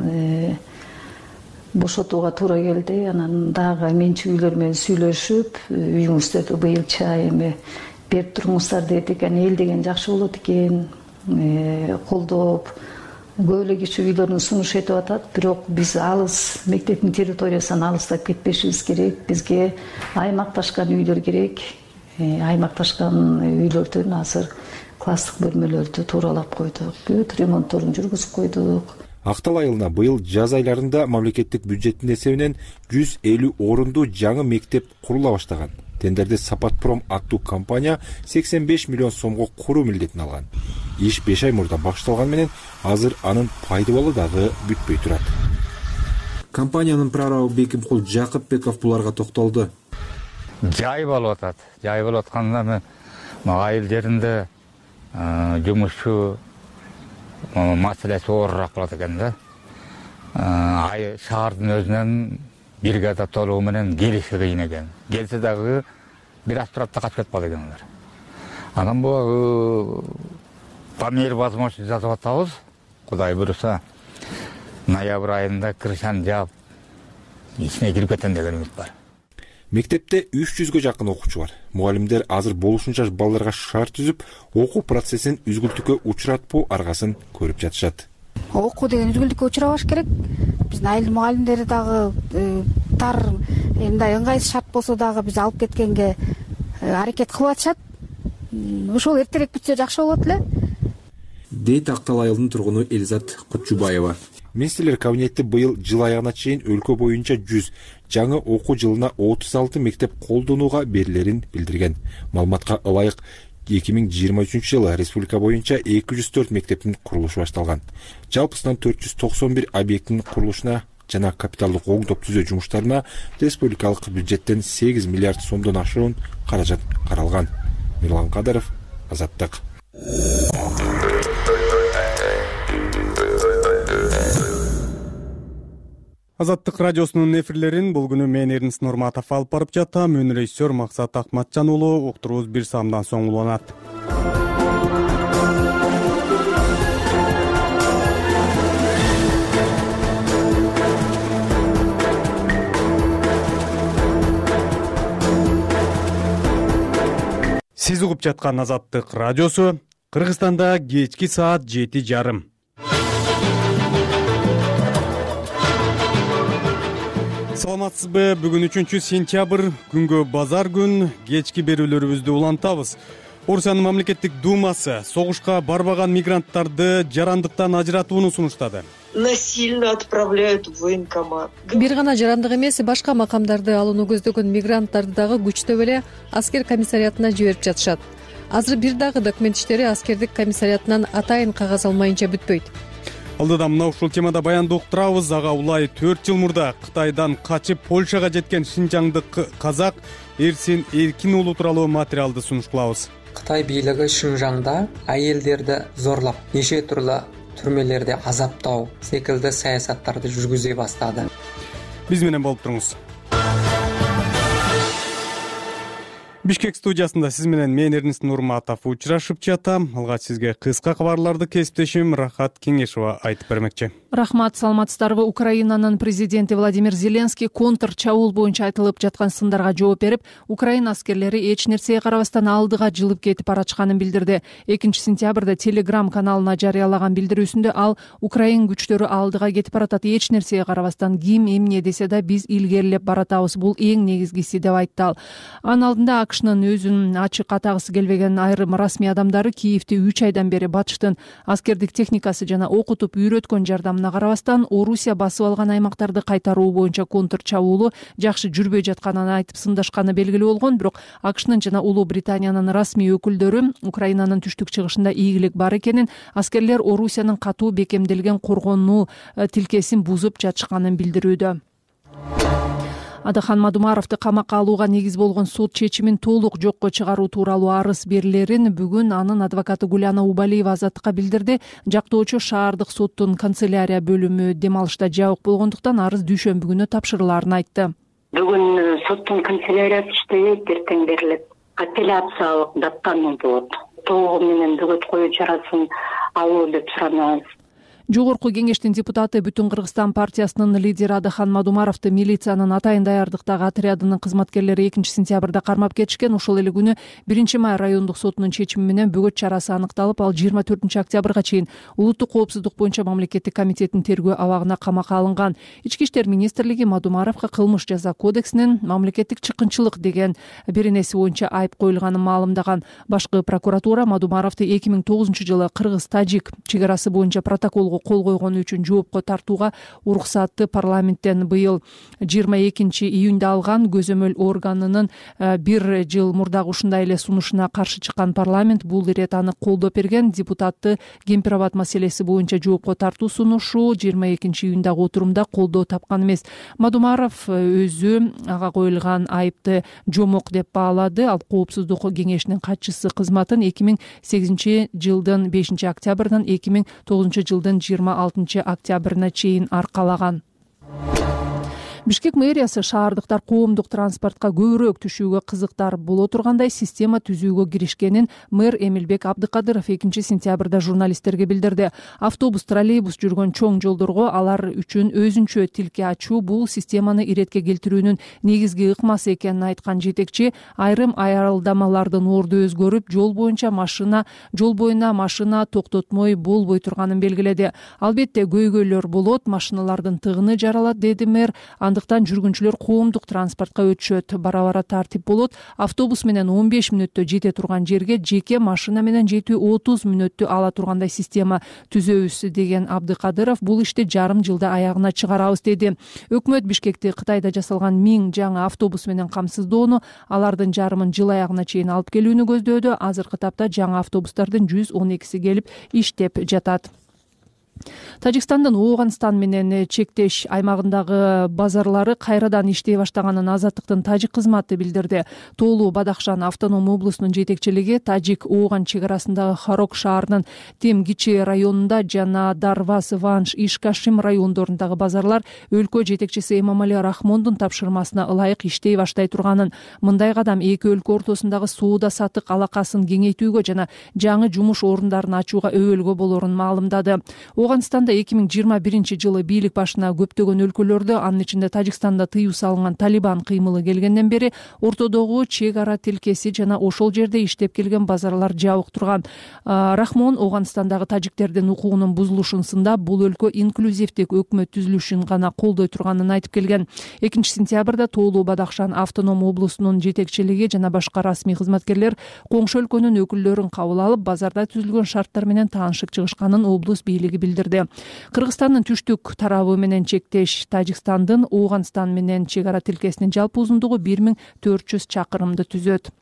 бошотууга туура келди. Анан дагы менчик үйлөр менен сүйлөшүп, үйүңүздө быйылча эми берип туруңуздар дедик. Эл деген жакшы болот экен, колдоп, көп эле киши үйлөрүн сунуш этип атат. Бирок биз алыс, мектептин территориясынан алыстап кетпешибиз керек. Бизге аймакташкан үйлөр керек. Аймакташкан үйлөрдөн азыр класстык бөлмөлөрдү тууралап койдук, бүт ремонтторун жүргүзүп койдук. Актал айылына быйыл жаз айларында мамлекеттик бюджеттин эсебинен жүз элүү орунду жаңы мектеп курула баштаган. Тендерди Сапатпром аттуу компания сексен беш миллион сомго куруу милдетин алган. Иш беш ай мурда башталган менен азыр анын пайдабалы дагы бүтпөй турат. Компаниянын прорабы Бекимкул Жакыпбеков буларга токтолду. Жай болуп атат. Жай болуп атканда айыл жеринде жумушчу маселеси оорураак болот экен да. Ай шаардын өзүнөн бригада толугу менен келиши кыйын экен. Келсе дагы бир аз турат да качып кетип калат экен алар. Анан бул по мере возможности жасап атабыз. Кудай буюрса ноябрь айында крышаны жаап ичине кирип кетем деген үмүт бар. Мектепте үч жүзгө жакын окуучу бар. Мугалимдер азыр болушунча балдарга шарт түзүп, окуу процессин үзгүлтүккө учуратпоо аргасын көрүп жатышат. Окуу деген үзгүлтүккө учурабаш керек. Биздин айыл мугалимдери дагы тар мындай ыңгайсыз шарт болсо дагы биз алып кеткенге аракет кылып атышат. Ошол эртерээк бүтсө жакшы болот эле. Дейт Актал айылынын тургуну Элизат Кутчубаева. Министрлер кабинети быйыл жыл аягына чейин өлкө боюнча жүз, жаңы окуу жылына отуз алты мектеп колдонууга берилерин билдирген. Маалыматка ылайык эки миң жыйырма үчүнчү жылы республика боюнча эки жүз төрт мектептин курулушу башталган. Жалпысынан төрт жүз токсон бир объекттин курулушуна жана капиталдык оңдоп түзөө жумуштарына республикалык бюджеттен сегиз миллиард сомдон ашуун каражат каралган. Мирлан Кадыров, Азаттык. Азаттык радиосунун эфирлерин бул күнү мен Эрнис Нурматов алып барып жатам. Өн режиссер Максат Акматжан уулу. Уктурубуз бир саамдан соң уланат. Сиз угуп жаткан Азаттык радиосу. Кыргызстанда кечки саат жети жарым. Саламатсызбы? Бүгүн үчүнчү сентябрь, күнгө базар күн. Кечки берүүлөрүбүздү улантабыз. Орусиянын мамлекеттик думасы согушка барбаган мигранттарды жарандыктан ажыратууну сунуштады. Насильно отправляют в военкомат. Бир гана жарандык эмес, башка макамдарды алууну көздөгөн мигранттарды дагы күчтөп эле аскер комиссариатына жиберип жатышат. Азыр бир дагы документ иштери аскердик комиссариатынан атайын кагаз алмайынча бүтпөйт. Алдыда мына ушул темада баянды уктурабыз. Ага улай төрт жыл мурда Кытайдан качып Польшага жеткен шинжаңдык казак Эрсин Эркин уулу тууралуу материалды сунуш кылабыз. Кытай бийлиги Шинжаңда айелдерди зорлоп, неше түрлүү түрмелерде азаптоо секилди саясаттарды жүргүзө баштады. Биз менен болуп туруңуз. Бишкек студиясында сиз менен мен Эрнис Нурматов учурашып жатам. Алгач сизге кыска кабарларды кесиптешим Рахат Кеңешова айтып бермекчи. Рахмат, саламатсыздарбы? Украинанын президенти Владимир Зеленский контр чабуул боюнча айтылып жаткан сындарга жооп берип, Украина аскерлери эч нерсеге карабастан алдыга жылып кетип барачканын билдирди. экинчи сентябрда Telegram каналына жарыялаган билдирүүсүндө ал Украин күчтөрү алдыга кетип баратат, эч нерсеге карабастан ким эмне десе да биз илгерилеп баратабыз, бул эң негизгиси деп айтты ал. Анын алдында АКШнын өзүн ачык атагысы келбеген айрым расмий адамдары Киевти үч айдан бери батыштын аскердик техникасы жана окутуп үйрөткөн жардамына карабастан Орусия басып алган аймактарды кайтаруу боюнча контр чабуулу жакшы жүрбөй жатканын айтып сындашканы белгилүү болгон. Бирок АКШнын жана Улуу Британиянын расмий өкүлдөрү Украинанын түштүк чыгышында ийгилик бар экенин, аскерлер Орусиянын катуу бекемделген коргонуу тилкесин бузуп жатышканын билдирүүдө. Адахан Мадумаровду камакка алууга негиз болгон сот чечимин толук жокко чыгаруу тууралуу арыз берилерин бүгүн анын адвокаты Гуляна Убалиева Азаттыкка билдирди. Жактоочу шаардык соттун канцелярия бөлүмү дем алышта жабык болгондуктан арыз дүйшөмбү күнү тапшырылаарын айтты. Бүгүн соттун канцеляриясы иштебейт, эртең берилет. Апелляциялык даттануу болот. Толугу менен бөгөт коюу чарасын алуу деп суранабыз. Жогорку кеңештин депутаты Бүтүн Кыргызстан партиясынын лидери Адахан Мадумаровду милициянын атайын даярдыктагы отрядынын кызматкерлери экинчи сентябрда кармап кетишкен. Ошол эле күнү биринчи май райондук сотунун чечими менен бөгөт чарасы аныкталып, ал жыйырма төртүнчү октябрга чейин улуттук коопсуздук боюнча мамлекеттик комитеттин тергөө абагына камакка алынган. Ички иштер министрлиги Мадумаровго кылмыш жаза кодексинин мамлекеттик чыккынчылык деген беренеси боюнча айып коюлганын маалымдаган. Башкы прокуратура Мадумаровду эки миң тогузунчу жылы Кыргыз-Тажик чек арасы боюнча протоколго кол койгону үчүн жоопко тартууга уруксатты парламенттен быйыл жыйырма экинчи июнда алган. Көзөмөл органынын бир жыл мурдагы ушундай эле сунушуна каршы чыккан парламент бул ирет аны колдоп берген. Депутатты Кемпир-Абад маселеси боюнча жоопко тартуу сунушу жыйырма экинчи июндагы отурумда колдоо тапкан эмес. Мадумаров өзү ага коюлган айыпты жомок деп баалады. Ал коопсуздук кеңешинин катчысы кызматын эки миң сегизинчи жылдын бешинчи октябрынан эки миң тогузунчу жылдын жыйырма алтынчы октябрына чейин аркалаган. Бишкек мэриясы шаардыктар коомдук транспортко көбүрөөк түшүүгө кызыктар боло тургандай система түзүүгө киришкенин мэр Эмилбек Абдыкадыров экинчи сентябрда журналисттерге билдирди. Автобус, троллейбус жүргөн чоң жолдорго алар үчүн өзүнчө тилке ачуу бул системаны иретке келтирүүнүн негизги ыкмасы экенин айткан жетекчи айрым аялдамалардын орду өзгөрүп, жол боюнча машина, жол боюна машина токтотмой болбой турганын белгиледи. Албетте көйгөйлөр болот, машиналардын тыгыны жаралат, деди мэр. андыктан жүргүнчүлөр коомдук транспортко өтүшөт. Бара бара тартип болот. Автобус менен он беш мүнөттө жете турган жерге жеке машина менен жетүү отуз мүнөттү ала тургандай система түзөбүз деген Абдыкадыров бул ишти жарым жылда аягына чыгарабыз деди. Өкмөт Бишкекти Кытайда жасалган миң жаңы автобус менен камсыздоону, алардын жарымын жыл аягына чейин алып келүүнү көздөөдө. Азыркы тапта жаңы автобустардын жүз он экиси келип иштеп жатат. Тажикстандын Ооганстан менен чектеш аймагындагы базарлары кайрадан иштей баштаганын Азаттыктын тажик кызматы билдирди. Тоолуу Бадахшан автоном облусунун жетекчилиги Тажик Ооган чек арасындагы Харок шаарынын Темгичи районунда жана Дарвас, Ванш, Ишкашим райондорундагы базарлар өлкө жетекчиси Эмомали Рахмондун тапшырмасына ылайык иштей баштай турганын, мындай кадам эки өлкө ортосундагы соода саттык алакасын кеңейтүүгө жана жаңы жумуш орундарын ачууга өбөлгө болорун маалымдады. Ооганстанда эки миң жыйырма биринчи жылы бийлик башына көптөгөн өлкөлөрдө, анын ичинде Тажикстанда тыюу салынган Талибан кыймылы келгенден бери ортодогу чек ара тилкеси жана ошол жерде иштеп келген базарлар жабык турган. Рахмон Ооганстандагы тажиктердин укугунун бузулушун сындап, бул өлкө инклюзивдик өкмөт түзүлүшүн гана колдой турганын айтып келген. экинчи сентябрда Тоолуу Бадахшан автоном облусунун жетекчилиги жана башка расмий кызматкерлер коңшу өлкөнүн өкүлдөрүн кабыл алып, базарда түзүлгөн шарттар менен таанышып чыгышканын облус бийлиги билдирди. Кыргызстандын түштүк тарабы менен чектеш Тажикстандын Ооганстан менен чек ара тилкесинин жалпы узундугу бир миң төрт жүз чакырымды түзөт.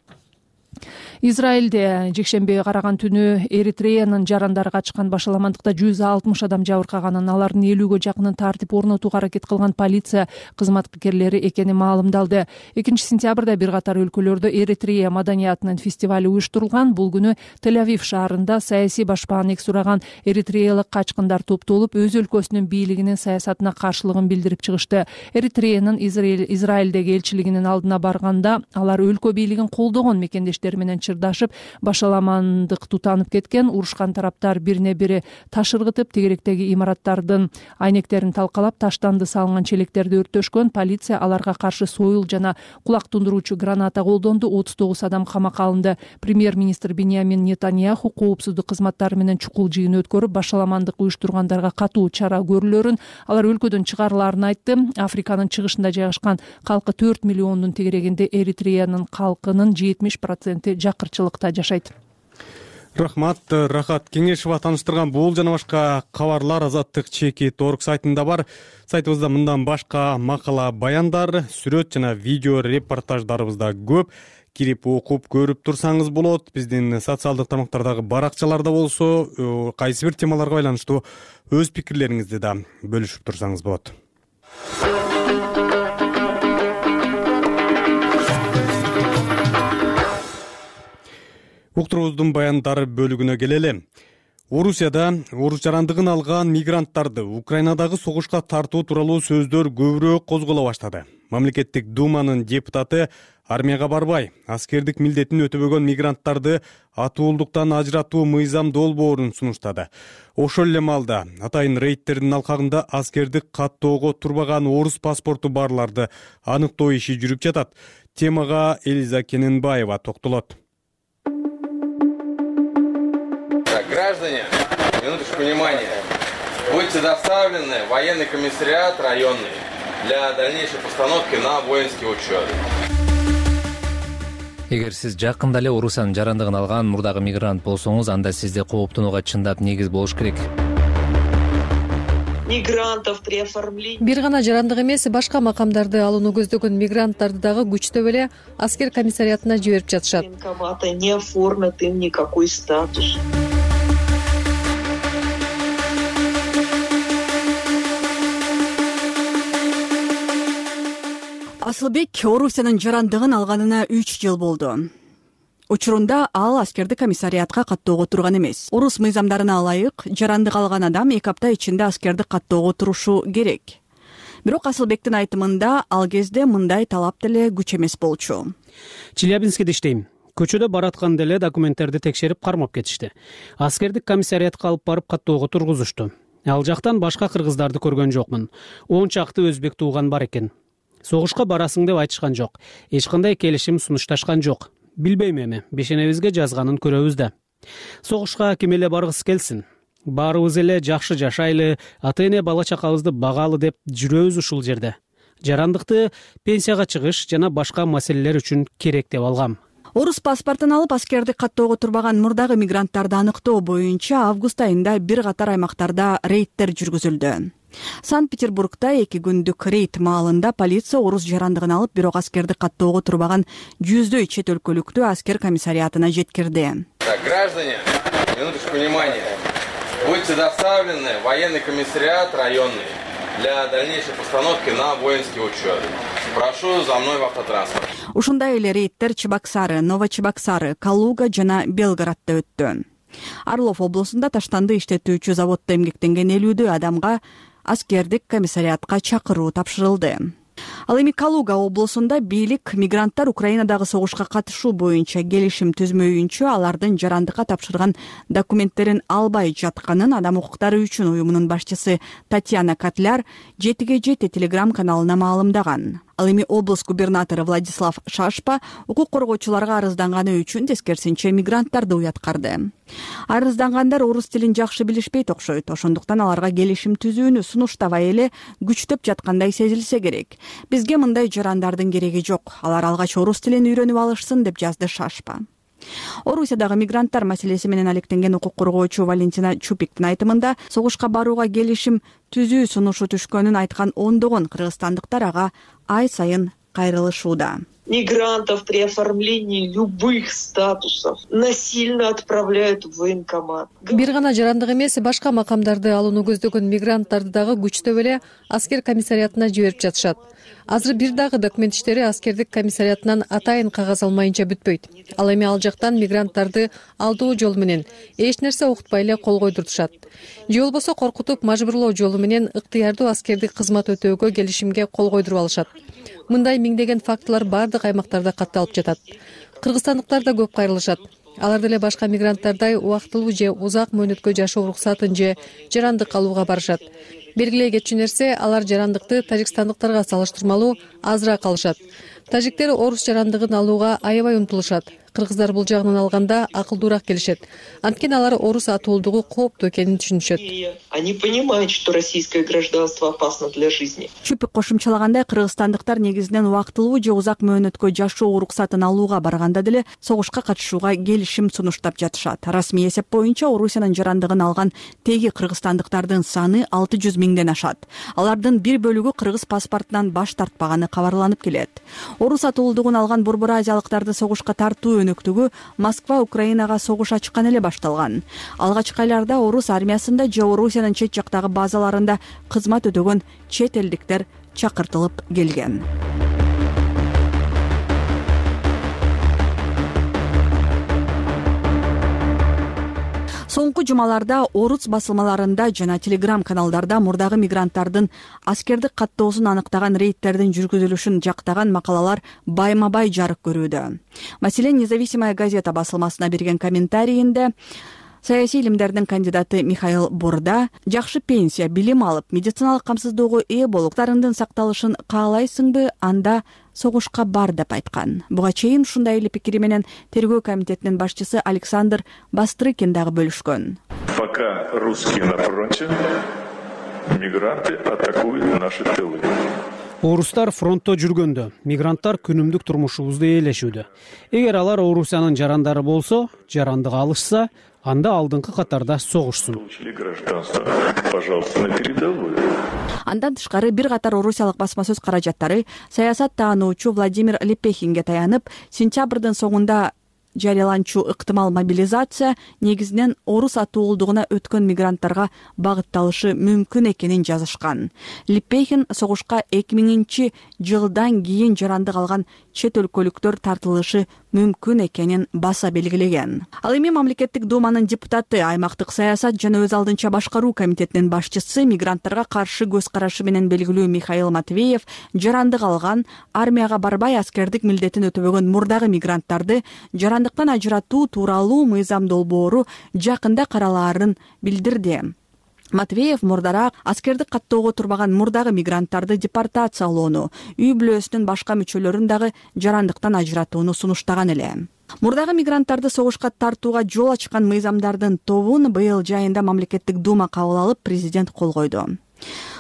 Израилде жекшемби караган түнү Эритреянын жарандары качкан башаламандыкта жүз алтымыш адам жабыркаганын, алардын элүүгө жакынын тартип орнотууга аракет кылган полиция кызматкерлери экени маалымдалды. экинчи сентябрда бир катар өлкөлөрдө Эритрея маданиятынын фестивали уюштурулган. Бул күнү Тель-Авив шаарында саясий башпаанек сураган эритреялык качкындар топтолуп, өз өлкөсүнүн бийлигинин саясатына каршылыгын билдирип чыгышты. Эритреянын Израилдеги элчилигинин алдына барганда алар өлкө бийлигин колдогон мекендештер менен чырдашып, башаламандык тутанып кеткен. Урушкан тараптар бирине бири таш ыргытып, тегеректеги имараттардын айнектерин талкалап, таштанды салынган челектерди өрттөшкөн. Полиция аларга каршы союл жана кулак тундуруучу граната колдонду. отуз тогуз адам камакка алынды. Премьер-министр Биньямин Нетаньяху коопсуздук кызматтары менен чукул жыйын өткөрүп, башаламандык уюштургандарга катуу чара көрүлөрүн, алар өлкөдөн чыгарыларын айтты. Африканын чыгышында жайгашкан калкы төрт миллиондун тегерегинде Эритреянын калкынын жетимиш проценти жакырчылыкта жашайт. Рахмат, Рахат Кеңешова тааныштырган бул жана башка кабарлар Азаттык чекит орг сайтында бар. Сайтыбызда мындан башка макала, баяндар, сүрөт жана видео репортаждарыбыз да көп. Кирип окуп көрүп турсаңыз болот. Биздин социалдык тармактардагы баракчаларда болсо, кайсы бир темаларга байланыштуу өз пикирлериңизди да бөлүшүп турсаңыз болот. Уктурубуздун баяндары бөлүгүнө келели. Орусияда орус жарандыгын алган мигранттарды Украинадагы согушка тартуу тууралуу сөздөр көбүрөөк козголо баштады. Мамлекеттик думанын депутаты армияга барбай, аскердик милдетин өтөбөгөн мигранттарды атуулдуктан ажыратуу мыйзам долбоорун сунуштады. Ошол эле маалда атайын рейдтердин алкагында аскердик каттоого турбаган орус паспорту барларды аныктоо иши жүрүп жатат. Темага Элиза Кененбаева токтолот. Граждане, минуточку внимания. Будьте доставлены в военный комиссариат районный для дальнейшей постановки на воинский учет. Эгер сиз жакында эле Орусиянын жарандыгын алган мурдагы мигрант болсоңуз, анда сизде кооптонууга чындап негиз болуш керек. Мигрантов при оформлении. Бир гана жарандык эмес, башка макамдарды алууну көздөгөн мигранттарды дагы күчтөп эле аскер комиссариатына жиберип жатышат. Военкоматы не оформят им никакой статус. Асылбек Орусиянын жарандыгын алганына үч жыл болду. Учурунда ал аскердик комиссариатка каттоого турган эмес. Орус мыйзамдарына ылайык, жарандык алган адам эки апта ичинде аскердик каттоого турушу керек. Бирок Асылбектин айтымында ал кезде мындай талап деле күч эмес болчу. Челябинскиде иштейм. Көчөдө баратканда эле документтерди текшерип кармап кетишти. Аскердик комиссариатка алып барып каттоого тургузушту. Ал жактан башка кыргыздарды көргөн жокмун. он чакты өзбек тууган бар экен. Согушка барасың деп айтышкан жок. Эч кандай келишим сунушташкан жок. Билбейм эми, бешенебизге жазганын көрөбүз да. Согушка ким эле баргысы келсин. Баарыбыз эле жакшы жашайлы, ата-эне бала чакабызды багалы деп жүрөбүз ушул жерде. жарандыкты пенсияга чыгыш жана башка маселелер үчүн керек деп алгам. Орус паспортун алып аскердик каттоого турбаган мурдагы мигранттарды аныктоо боюнча август айында бир катар аймактарда рейдтер жүргүзүлдү. Санкт-Петербургда эки күндүк рейд маалында полиция орус жарандыгын алып, бирок аскердик каттоого турбаган жүздөй чет өлкөлүктү аскер комиссариатына жеткирди. Так, граждане, минуточку внимания. Будьте доставлены в военный комиссариат районный для дальнейшей постановки на воинский учет. Прошу за мной в автотранспорт. Ушундай эле рейдтер Чебоксары, Новочебоксары, Калуга жана Белгороддо өттү. Орлов облусунда таштанды иштетүүчү заводдо эмгектенген элүүдөй адамга аскердик комиссариатка чакыруу тапшырылды. Ал эми Калуга облусунда бийлик мигранттар Украинадагы согушка катышуу боюнча келишим түзмөйүнчө алардын жарандыкка тапшырган документтерин албай жатканын Адам укуктары үчүн уюмунун башчысы Татьяна Котляр жетиге жети телеграм каналына маалымдаган. Ал эми облус губернатору Владислав Шашпа укук коргоочуларга арызданганы үчүн тескерисинче мигранттарды уяткарды. Арыздангандар орус тилин жакшы билишпейт окшойт, ошондуктан аларга келишим түзүүнү сунуштабай эле күчтөп жаткандай сезилсе керек. Бизге мындай жарандардын кереги жок, алар алгач орус тилин үйрөнүп алышсын, деп жазды Шашпа. Орусиядагы мигранттар маселеси менен алектенген укук коргоочу Валентина Чупиктин айтымында, согушка барууга келишим түзүү сунушу түшкөнүн айткан ондогон кыргызстандыктар ага ай сайын кайрылышууда. Мигрантов при оформлении любых статусов насильно отправляют в военкомат. Бир гана жарандык эмес, башка макамдарды алууну көздөгөн мигранттарды дагы күчтөп эле аскер комиссариатына жиберип жатышат. Азыр бир дагы документ иштери аскердик комиссариатынан атайын кагаз алмайынча бүтпөйт. Ал эми ал жактан мигранттарды алдоо жолу менен эч нерсе окутпай эле кол койдуртушат. Же болбосо коркутуп мажбурлоо жолу менен ыктыярдуу аскердик кызмат өтөөгө келишимге кол койдуруп алышат. Мындай миңдеген фактылар бардык аймактарда катталып жатат. Кыргызстандыктар да көп кайрылышат. Алар деле башка мигранттардай убактылуу же узак мөөнөткө жашоо уруксатын же жарандык алууга барышат. Белгилей кетчү нерсе, алар жарандыкты тажикстандыктарга салыштырмалуу азыраак алышат. Тажиктер орус жарандыгын алууга аябай умтулушат. Кыргыздар бул жагынан алганда акылдуураак келишет. Анткени алар орус атуулдугу кооптуу экенин түшүнүшөт. Они понимают, что российское гражданство опасно для жизни. Чупик кошумчалагандай, кыргызстандыктар негизинен убактылуу же узак мөөнөткө жашоо уруксатын алууга барганда деле согушка катышууга келишим сунуштап жатышат. Расмий эсеп боюнча Орусиянын жарандыгын алган теги кыргызстандыктардын саны алты жүз миңден ашат. Алардын бир бөлүгү кыргыз паспортунан баш тартпаганы кабарланып келет. Орус атуулдугун алган борбор азиялыктарды согушка тартуу өнөктүгү Москва Украинага согуш ачкан эле башталган. Алгачкы айларда орус армиясында же Орусиянын чет жактагы базаларында кызмат өтөгөн чет элдиктер чакыртылып келген. Соңку жумаларда орус басылмаларында жана телеграм каналдарда мурдагы мигранттардын аскердик каттоосун анықтаган рейдтердин жүргүзүлүшүн жактаган макалалар байма-бай жарык көрүүдө. Маселен, Независимая газета басылмасына берген комментарийинде саясий илимдердин кандидаты Михаил Борда жакшы пенсия, билим алып, медициналык камсыздоого ээ болуп, тарыңдын сакталышын каалайсыңбы, анда согушка бар деп айткан. Буга чейин ушундай эле пикири менен тергөө комитетинин башчысы Александр Бастрыкин дагы бөлүшкөн. Пока русские на фронте, мигранты атакуют наши тылы. Орустар фронтто жүргөндө, мигранттар күнүмдүк турмушубузду ээлешүүдө. Эгер алар Орусиянын жарандары болсо, жарандык алышса, анда алдыңкы катарда согушсун. Пожалуйста, на передовую. Андан тышкары бир катар орусиялык басма сөз каражаттары саясат таануучу Владимир Лепехинге таянып, сентябрдын соңунда жарыяланчу ыктымал мобилизация негизинен орус атуулдугуна өткөн мигранттарга багытталышы мүмкүн экенин жазышкан. Лепехин согушка эки миңинчи жылдан кийин жарандык алган чет өлкөлүктөр тартылышы мүмкүн экенин баса белгилеген. Ал эми мамлекеттик думанын депутаты, аймактык саясат жана өз алдынча башкаруу комитетинин башчысы, мигранттарга каршы көз карашы менен белгилүү Михаил Матвеев жарандык алган, армияга барбай аскердик милдетин өтөбөгөн мурдагы мигранттарды жарандыктан ажыратуу тууралуу мыйзам долбоору жакында каралаарын билдирди. Матвеев мурдараак аскердик каттоого турбаган мурдагы мигранттарды депортациялоону, үй бүлөсүнүн башка мүчөлөрүн дагы жарандыктан ажыратууну сунуштаган эле. Мурдагы мигранттарды согушка тартууга жол ачкан мыйзамдардын тобун быйыл жайында мамлекеттик дума кабыл алып, президент кол койду.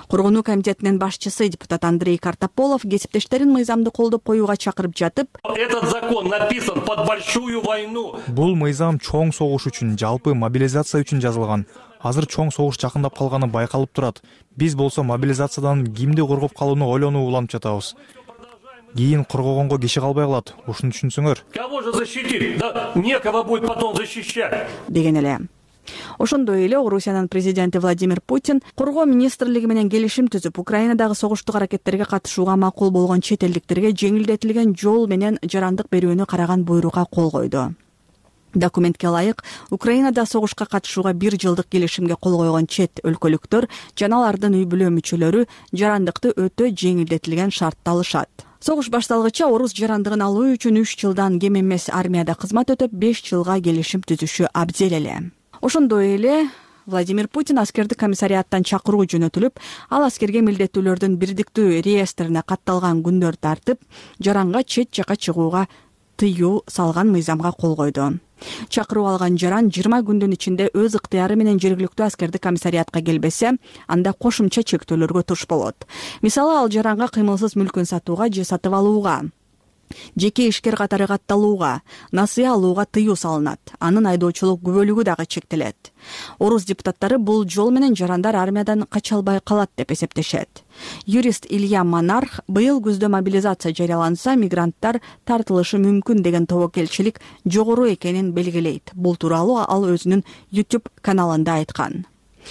Коргонуу комитетинин башчысы депутат Андрей Картополов кесиптештерин мыйзамды колдоп коюуга чакырып жатып, этот закон написан под большую войну. Бул мыйзам чоң согуш үчүн, жалпы мобилизация үчүн жазылган. Азыр чоң согуш жакындап калганы байкалып турат. Биз болсо мобилизациядан кимди коргоп калууну ойлонуп уланып жатабыз. Кийин коргогонго киши калбай калат. Ушуну түшүнсөңөр. Кого же защитить? Да некого будет потом защищать. Деген эле. Ошондой эле Орусиянын президенти Владимир Путин коргоо министрлиги менен келишим түзүп, Украинадагы согуштук аракеттерге катышууга макул болгон чет элдиктерге жеңилдетилген жол менен жарандык берүүнү караган буйрукка кол койду. Документке ылайык, Украинада согушка катышууга бир жылдык келишимге кол койгон чет өлкөлүктөр жана алардын үй бүлө мүчөлөрү жарандыкты өтө жеңилдетилген шартта алышат. Согуш башталгыча орус жарандыгын алуу үчүн үч жылдан кем эмес армияда кызмат өтөп беш жылга келишим түзүшү абзел эле. Ошондой эле Владимир Путин аскердик комиссариаттан чакыруу жөнөтүлүп, ал аскерге милдеттүүлөрдүн бирдиктүү реестрине катталган күндөр тартып, жаранга чет жака чыгууга тыюу салган мыйзамга кол койду. Чакыруу алган жаран жыйырма күндүн ичинде өз ыктыяры менен жергиликтүү аскердик комиссариатка келбесе, анда кошумча чектөөлөргө туш болот. Мисалы, ал жаранга кыймылсыз мүлкүн сатууга же сатып алууга, жеке ишкер катары катталууга, насыя алууга тыюу салынат. Анын айдоочулук күбөлүгү дагы чектелет. Орус депутаттары бул жол менен жарандар армиядан кача албай калат деп эсептешет. Юрист Илья Монарх быйыл күздө мобилизация жарыяланса, мигранттар тартылышы мүмкүн деген тобокелчилик жогору экенин белгилейт. Бул тууралуу ал өзүнүн YouTube каналында айткан.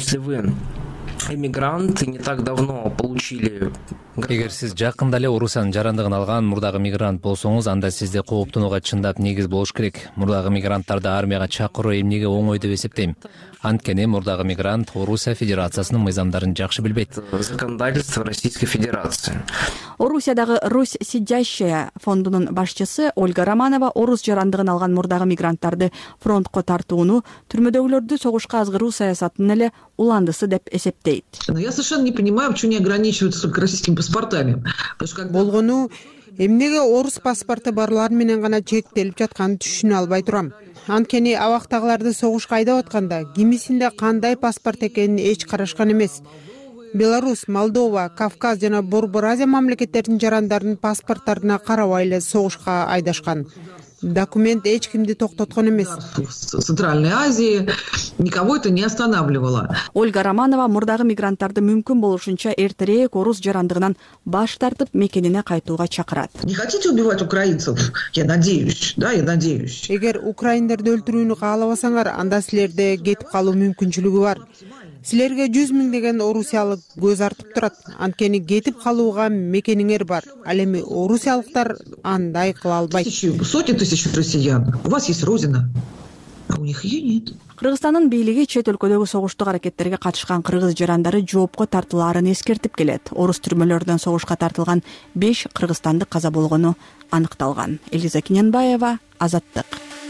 Эмигранты не так давно получили. Эгер сиз жакында эле Орусиянын жарандыгын алган мурдагы мигрант болсоңуз, анда сизде кооптонууга чындап негиз болуш керек. Мурдагы мигранттарды армияга чакыруу эмнеге оңой деп эсептейм. Анткени мурдагы мигрант Орусия Федерациясынын мыйзамдарын жакшы билбейт. Законодательство Российской Федерации. Орусиядагы Русь сидящая фондунун башчысы Ольга Романова орус жарандыгын алган мурдагы мигранттарды фронтко тартууну түрмөдөгүлөрдү согушка азгыруу саясатынын эле уландысы деп эсептейт. Но я совершенно не понимаю, почему не ограничиваются только российскими паспортами. Болгону эмнеге орус паспорту барлар менен гана чектелип жатканын түшүнө албай турам. Анткени абактагыларды согушка айдап атканда кимисинде кандай паспорт экенин эч карашкан эмес. Беларусь, Молдова, Кавказ жана Борбор Азия мамлекеттеринин жарандарынын паспорттарына карабай эле согушка айдашкан. Документ эч кимди токтоткон эмес. В Центральной Азии никого это не останавливало. Ольга Романова мурдагы мигранттарды мүмкүн болушунча эртерээк орус жарандыгынан баш тартып мекенине кайтууга чакырат. Не хотите убивать украинцев? Я надеюсь, да, я надеюсь. Эгер украиндерди өлтүрүүнү каалабасаңар, анда силерде кетип калуу мүмкүнчүлүгү бар. Силерге жүз миңдеген орусиялык көз артып турат. Анткени кетип калууга мекениңер бар. Ал эми орусиялыктар андай кыла албайт. Сотни тысяч россиян. У вас есть родина, а у них ее нет. Кыргызстандын бийлиги чет өлкөдөгү согуштук аракеттерге катышкан кыргыз жарандары жоопко тартылаарын эскертип келет. Орус түрмөлөрүнөн согушка тартылган беш кыргызстандык каза болгону аныкталган. Элиза Киненбаева, Азаттык.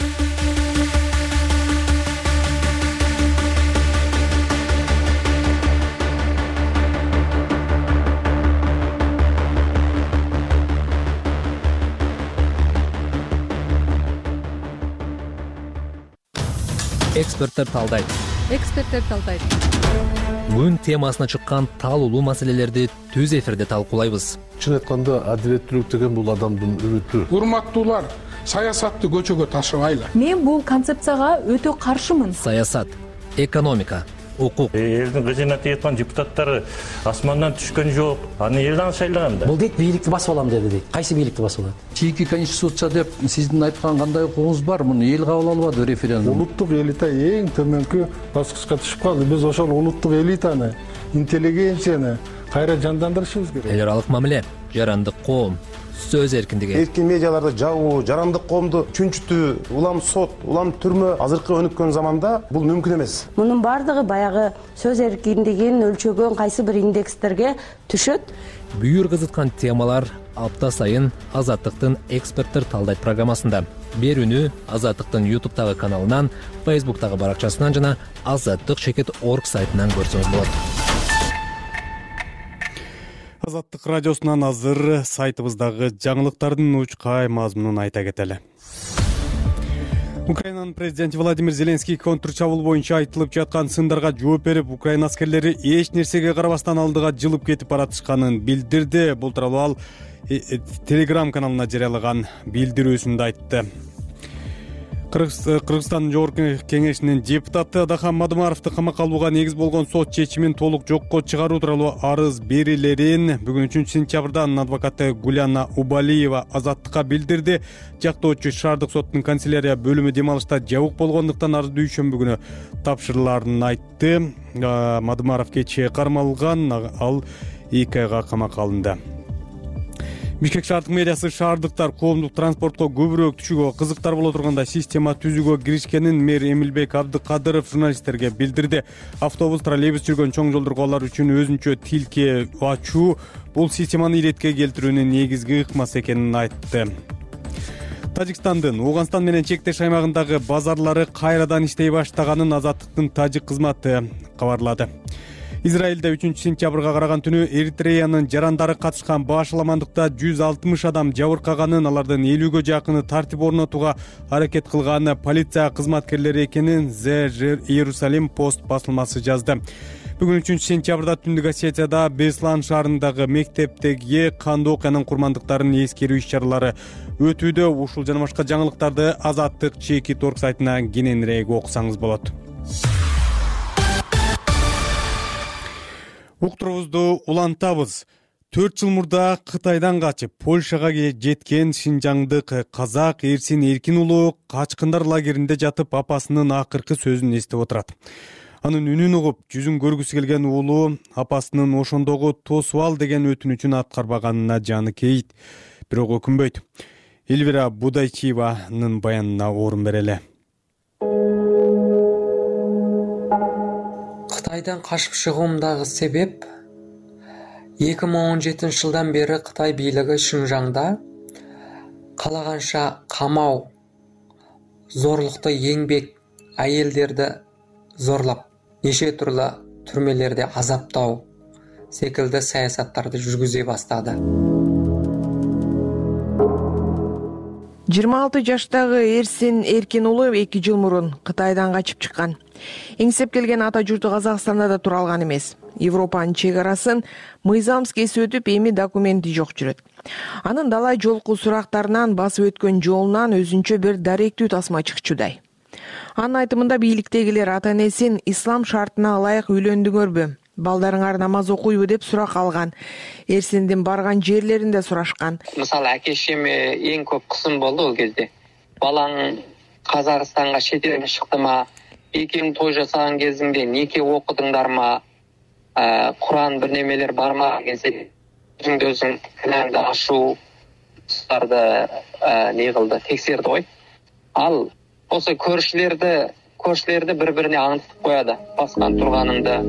Эксперттер талдайт. Эксперттер талдайт. Күн темасына чыккан талуулуу маселелерди түз эфирде талкуулайбыз. Чын айтканда, адилеттүүлүк деген бул адамдын үмүтү. Урматтуулар, саясатты көчөгө ташыбайлы. Мен бул концепцияга өтө каршымын. Саясат, экономика, укук. Элдин кызматына айткан депутаттары асмандан түшкөн жок. Аны элдин шайлаган да. Бул дейт бийликти басып алам деди дейт. Кайсы бийликти басып алат? Чийки конституция деп сиздин айткан кандай укугуңуз бар? Муну эл кабыл албады референдум. Улуттук элита эң төмөнкү баскычка түшүп калды. Биз ошол улуттук элитаны, интеллигенцияны кайра жандандырышыбыз керек. Эл аралык мамиле, жарандык коом, сөз эркиндиги. Эркин медиаларды жабуу, жарандык коомду чүнчүтүү, улам сот, улам түрмө азыркы өнүккөн заманда бул мүмкүн эмес. Мунун бардыгы баягы сөз эркиндигин өлчөгөн кайсы бир индекстерге түшөт. Бүйүр кызыткан темалар апта сайын Азаттыктын эксперттер талдайт программасында. Берүүнү Азаттыктын YouTube'тагы каналынан, Facebook'тагы баракчасынан жана азаттык чекит точка орг сайтынан көрсөңүз болот. Азаттык радиосунан азыр сайтыбыздагы жаңылыктардын учкай мазмунун айта кетели. Украинанын президенти Владимир Зеленский контр чабуул боюнча айтылып жаткан сындарга жооп берип, Украина аскерлери эч нерсеге карабастан алдыга жылып кетип баратышканын билдирди. Бул тууралуу ал Telegram каналына жарыялаган билдирүүсүндө айтты. Кыргызстандын Жогорку Кеңешинин депутаты Адахан Мадумаровду камакка алууга негиз болгон сот чечимин толук жокко чыгаруу тууралуу арыз берилерин бүгүн үчүнчү сентябрда анын адвокаты Гуляна Убалиева Азаттыкка билдирди. Жактоочу шаардык соттун канцелярия бөлүмү дем алышта жабык болгондуктан арыз дүйшөмбү күнү тапшырыларын айтты. Мадумаров кечээ кармалган, ал эки айга камакка алынды. Бишкек шаардык мэриясы шаардыктар коомдук транспортко көбүрөөк түшүүгө кызыктар боло турганда система түзүүгө киришкенин мэр Эмилбек Абдыкадыров журналисттерге билдирди. Автобус, троллейбус жүргөн чоң жолдорго алар үчүн өзүнчө тилке ачуу бул системаны иретке келтирүүнүн негизги ыкмасы экенин айтты. Тажикстандын Ооганстан менен чектеш аймагындагы базарлары кайрадан иштей баштаганын Азаттыктын тажик кызматы кабарлады. Израилде үчүнчү сентябрга караган түнү Эритреянын жарандары катышкан башаламандыкта жүз алтымыш адам жабыркаганын, алардын элүүгө жакыны тартип орнотууга аракет кылган полиция кызматкерлери экенин The Jerusalem Post басылмасы жазды. Бүгүн үчүнчү сентябрда Түндүк Осетияда Беслан шаарындагы мектептеги кандуу окуянын курмандыктарын эскерүү иш-чаралары өтүүдө. Ушул жана башка жаңылыктарды Азаттык чеки торг сайтына кененирээк окусаңыз болот. Уктурубузду улантабыз. төрт жыл мурда Кытайдан качып Польшага жеткен шинжаңдык казак Эрсин Эркин уулу качкындар лагеринде жатып апасынын акыркы сөзүн эстеп отурат. Анын үнүн угуп, жүзүн көргүсү келген уулу апасынын ошондогу тосуп ал деген өтүнүчүн аткарбаганына жаны кейит. Бирок өкүнбөйт. Элвира Будайчиеванын баянына орун берели. Кытайдан качып чыгуумдагы себеп эки миң он жетинчи жылдан бери Кытай бийлиги Шинжаңда калаганча камау, зорлукту еңбек, айелдерди зорлап, неше түрлүү түрмелерде азаптоо секилди саясаттарды жүргүзө баштады. жыйырма алты жаштагы Эрсин Эркин уулу эки жыл мурун Кытайдан качып чыккан. Эңсеп келген ата журту Казакстанда да тура алган эмес. Европанын чек арасын мыйзамсыз кесип өтүп, эми документи жок жүрөт. Анын далай жолку сурактарынан басып өткөн жолунан өзүнчө бир даректүү тасма чыкчудай. Анын айтымында бийликтегилер ата-энесин ислам шартына ылайык үйлөндүңөрбү, балдарыңар намаз окуйбу деп сурак алган. Эрсиндин барган жерлеринде сурашкан. Мисалы, акешеме эң көп кысым болду ол кезде. Балаң Казакстанга чет элге чыктыма, экең той жасаган кезиңде неке окудуңдарма, Куран бир немелер барма кезде өзүңдү өзүң кінәңді ашуустарды не кылды, текшерди ғой. Ал осы көршілерді көршілерді бір-біріне аңдытып қояды, басқан тұрғаныңды.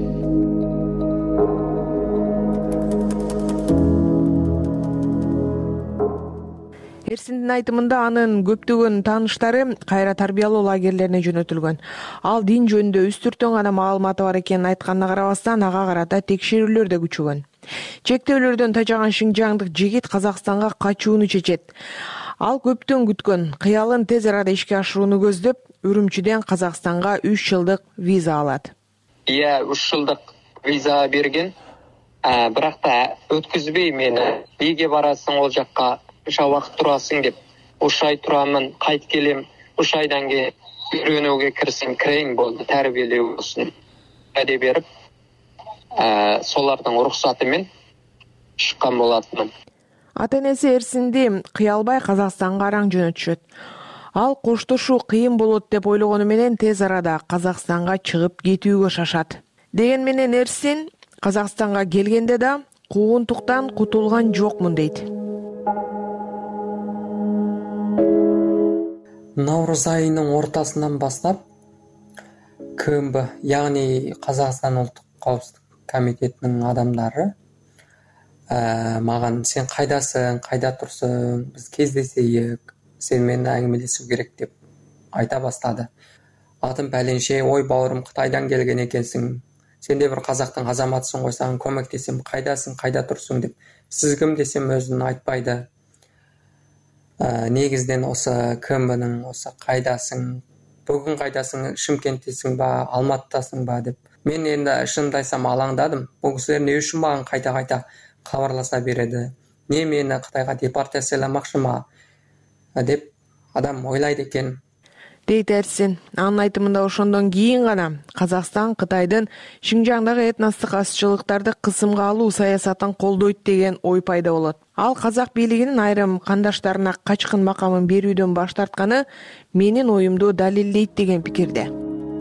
Эрсиндин айтымында анын көптөгөн тааныштары кайра тарбиялоо лагерлерине жөнөтүлгөн. Ал дин жөнүндө үстүртөн гана маалыматы бар экенин айтканына карабастан ага карата текшерүүлөр да күчөгөн. Чектөөлөрдөн тажаган шинжаңдык жигит Казакстанга качууну чечет. Ал көптөн күткөн кыялын тез арада ишке ашырууну көздөп, Үрүмчүдөн Казакстанга үч жылдык виза алат. Иә, үч жылдык виза берген, бирок да өткүзбөй мени. Эмнеге барасың ол жакка? Үч убакыт турасың деп. Үч ай турамын, кайт келем. Үч айдан кийин үйрөнүүгө кирсем, кирейин болду, тарбиялөө болсун. Аде берип, солардын уруксаты менен чыккан болатмын. Ата-энеси Эрсинди кыялбай Казакстанга араң жөнөтүшөт. Ал коштошуу кыйын болот деп ойлогону менен тез арада Казакстанга чыгып кетүүгө шашат. Деген менен Эрсин Казакстанга келгенде да куугунтуктан кутулган жокмун дейт. Наурыз айынын ортасынан бастап КМБ, яғни Қазақстан ұлттық қауіпсіздік комитетінің адамдары маған сен қайдасың, қайда тұрсың, біз кездесейік, сен мені әңгімелесу керек деп айта бастады. Атым пәленше, ой бауырым Қытайдан келген екенсің, сен де бір қазақтың азаматысың ғой, саған көмектесем, қайдасың, қайда тұрсың деп. Сіз кім десем өзін айтпайды. негизден осы кмбнын осы кайдасың, бүгүн кайдасың, Шымкенттесиң ба, Алматыдасың ба деп. Мен енді шынымды айтсам алаңдадым. Бұл кісілер не үшін маған қайта-қайта хабарласа береді? Не мені Қытайға депортацияламақшы ма деп адам ойлайды екен. Дейт Эрсин. Анын айтымында ошондон кийин гана Казакстан Кытайдын Шинжаңдагы этностук азчылыктарды кысымга алуу саясатын колдойт деген ой пайда болот. Ал казак бийлигинин айрым кандаштарына качкын макамын берүүдөн баш тартканы менин оюмду далилдейт деген пикирде.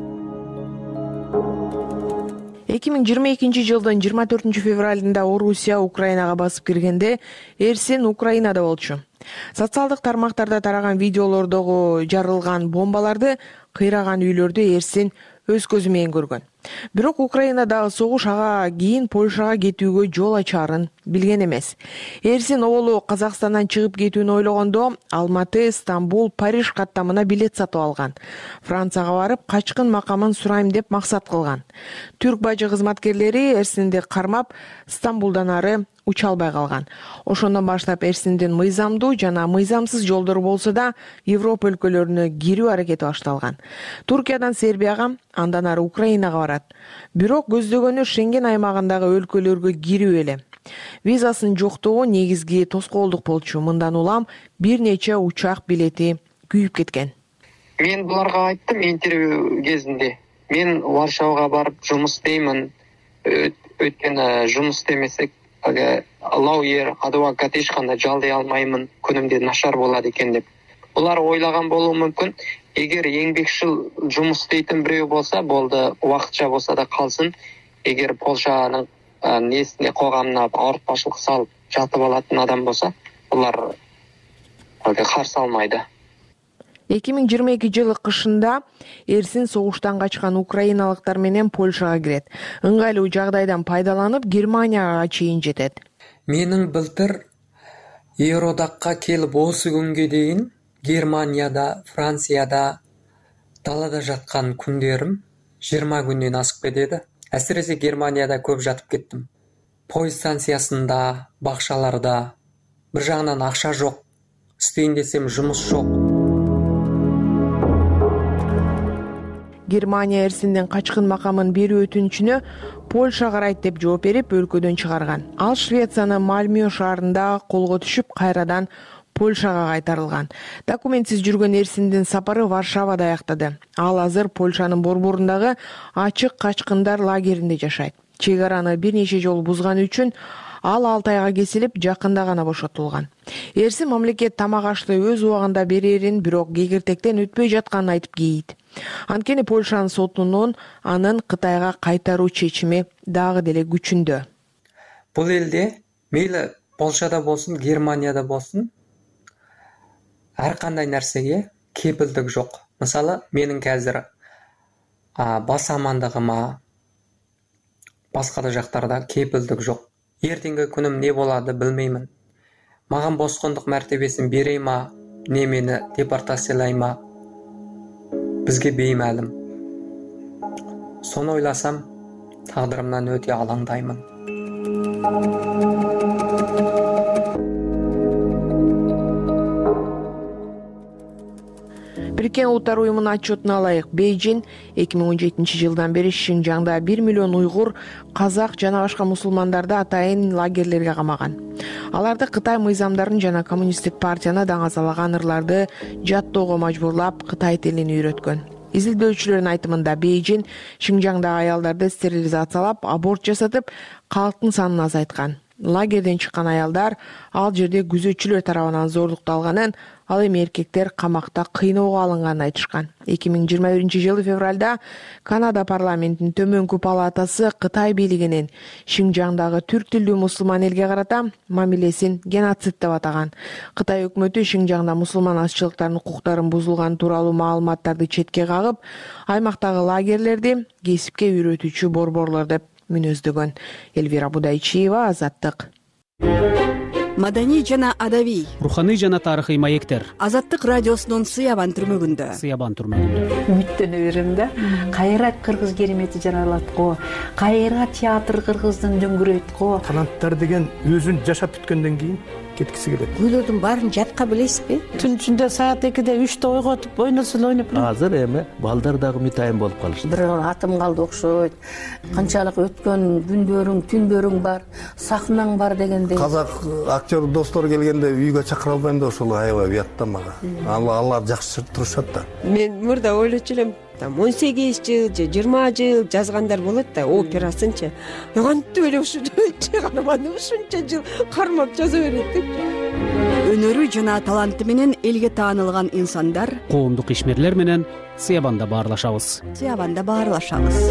эки миң жыйырма экинчи жылдын жыйырма төртүнчү февралында Орусия Украинага басып киргенде Эрсин Украинада болчу. Социалдык тармактарда тараган видеолордогу жарылган бомбаларды, кыйраган үйлөрдү Эрсин өз көзү менен көргөн. Бирок Украинадагы согуш ага кийин Польшага кетүүгө жол ачаарын билген эмес. Эрсин оолу Казакстандан чыгып кетүүнү ойлогондо Алматы, Стамбул, Париж каттамына билет сатып алган. Францияга барып качкын макамын сурайм деп максат кылган. Түрк бажы кызматкерлери Эрсинди кармап, Стамбулдан ары уча албай калган. Ошондон баштап Эрсиндин мыйзамдуу жана мыйзамсыз жолдору болсо да Европа өлкөлөрүнө кирүү аракети башталган. Туркиядан Сербияга, андан ары Украинага барат. Бирок көздөгөнү Шенген аймагындагы өлкөлөргө кирүү эле. Визасын жоктугу негизги тоскоолдук болчу. Мындан улам бир нече учак билети күйүп кеткен. Мен буларга айттым интервью кезинде. Мен Варшавага барып жумуш істеймин. Өткөнү жумуш істемесек лауер, адвокат эч кандай жалдый алмаймын, күнүмдө нашар болот экен деп. Булар ойлаган болуу мүмкүн. Эгер еңбекчил жумуш істейтин бирөө болсо, болду, убакытча болсо да калсын. Эгер Польшанын несине коомуна ауыртпачылык салып жатып алатын адам болсо, булар каршы алмайды. эки миң жыйырма эки жылы кышында Эрсин согуштан качкан украиналыктар менен Польшага кирет. Ыңгайлуу жагдайдан пайдаланып Германияга чейин жетет. Менин былтыр Евродакка келип осы күнгө дейин Германияда, Францияда далада жаткан күндөрүм жыйырма күндөн асып кетеді. Әсіресе Германияда көп жатып кеттім. Пойыз станциясында, бакчаларда. Бір жағынан ақша жоқ. Істейін десем жұмыс жоқ. Германия Эрсиндин качкын макамын берүү өтүнүчүнө Польша карайт деп жооп берип өлкөдөн чыгарган. Ал Швециянын Мальмö шаарында колго түшүп, кайрадан Польшага кайтарылган. Документсиз жүргөн Эрсиндин сапары Варшавада аяктады. Ал азыр Польшанын борборундагы ачык качкындар лагеринде жашайт. Чек араны бир нече жолу бузганы үчүн ал алты айга кесилип, жакында гана бошотулган. Эрсин мамлекет тамак ашты өз убагында берерин, бирок кегиртектен өтпөй жатканын айтып кейит. Анткени Польшанын сотунун анын Кытайга кайтаруу чечими дагы деле күчүндө. Бул элде мейли Польшада болсун, Германияда болсун, ар кандай нерсеге кепилдик жок. Мисалы, менин қазір бас амандыгыма, басқа да жактарда кепилдик жок. Ертеңгі күнім не болады білмеймін. Маған босқындық мәртебесін берей ма, не мені депортациялай ма, бізге беймәлім. Соны ойласам, тағдырымнан өте алаңдаймын. Бириккен Улуттар уюмунун отчетуна ылайык, Бейжин эки миң он жетинчи жылдан бери Шинжаңда бир миллион уйгур, казак жана башка мусулмандарды атайын лагерлерге камаган. Аларды Кытай мыйзамдарын жана коммунисттик партияны даңазалаган ырларды жаттоого мажбурлап, Кытай тилин үйрөткөн. Изилдөөчүлөрдүн айтымында Бейжин Шинжаңдагы аялдарды стерилизациялап, аборт жасатып, калктын санын азайткан. Лагерден чыккан аялдар ал жерде күзөтчүлөр тарабынан зордукталганын, ал эми эркектер камакта кыйноого алынганын айтышкан. эки миң жыйырма биринчи жылы февралда Канада парламентинин төмөнкү палатасы Кытай бийлигинин Шинжаңдагы түрк тилдүү мусулман элге карата мамилесин геноцид деп атаган. Кытай өкмөтү Шинжаңда мусулман азчылыктардын укуктарын бузулган тууралуу маалыматтарды четке кагып, аймактагы лагерлерди кесипке үйрөтүүчү борборлор деп мүнөздөгөн. Элвира Будайчиева, Азаттык. Маданий жана адабий, руханий жана тарыхый маектер. Азаттык радиосунун Сыябан түрмөгүндө. Сыябан түрмөгүндө. Үмүттөнө берем да. Кайра кыргыз керемети жаралат го. Кайра театр кыргыздын дөңгүрөйт го. Таланттар деген өзүн жашап бүткөндөн кийин кеткиси келет. Үйлөрдүн баарын жатка билесизби? Түн ичинде саат экиде үчтө ойготуп ойносун ойноп Азыр эми балдар дагы үмүтайым болуп калышты. Бир атым калды окшойт. Канчалык өткөн күндөрүң, түндөрүң бар, сахнаң бар дегенде. Казак актер достор келгенде үйгө чакыра албайм да ошол аябай уят да мага. Алар жакшы турушат да. Мен мурда ойлочу элем, он сегиз жыл же жыйырма жыл жазгандар болот да, операсынчы. Кантип эле ушунча карманы ушунча жыл кармап жаза берет депчи. Өнөрү жана таланты менен элге таанылган инсандар коомдук ишмерлер менен Сыябанда баарлашабыз. Сыябанда баарлашабыз.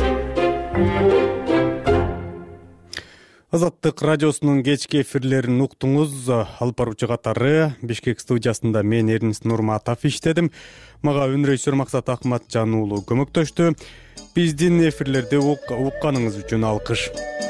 Азаттык радиосунун кечки эфирлерин уктуңуз. Алып баруучу катары Бишкек студиясында мен Эрнис Нурматов иштедим. Мага өнрөйсөр Максат Акматжан уулу көмөктөштү. Биздин эфирлерди укканыңыз үчүн алкыш.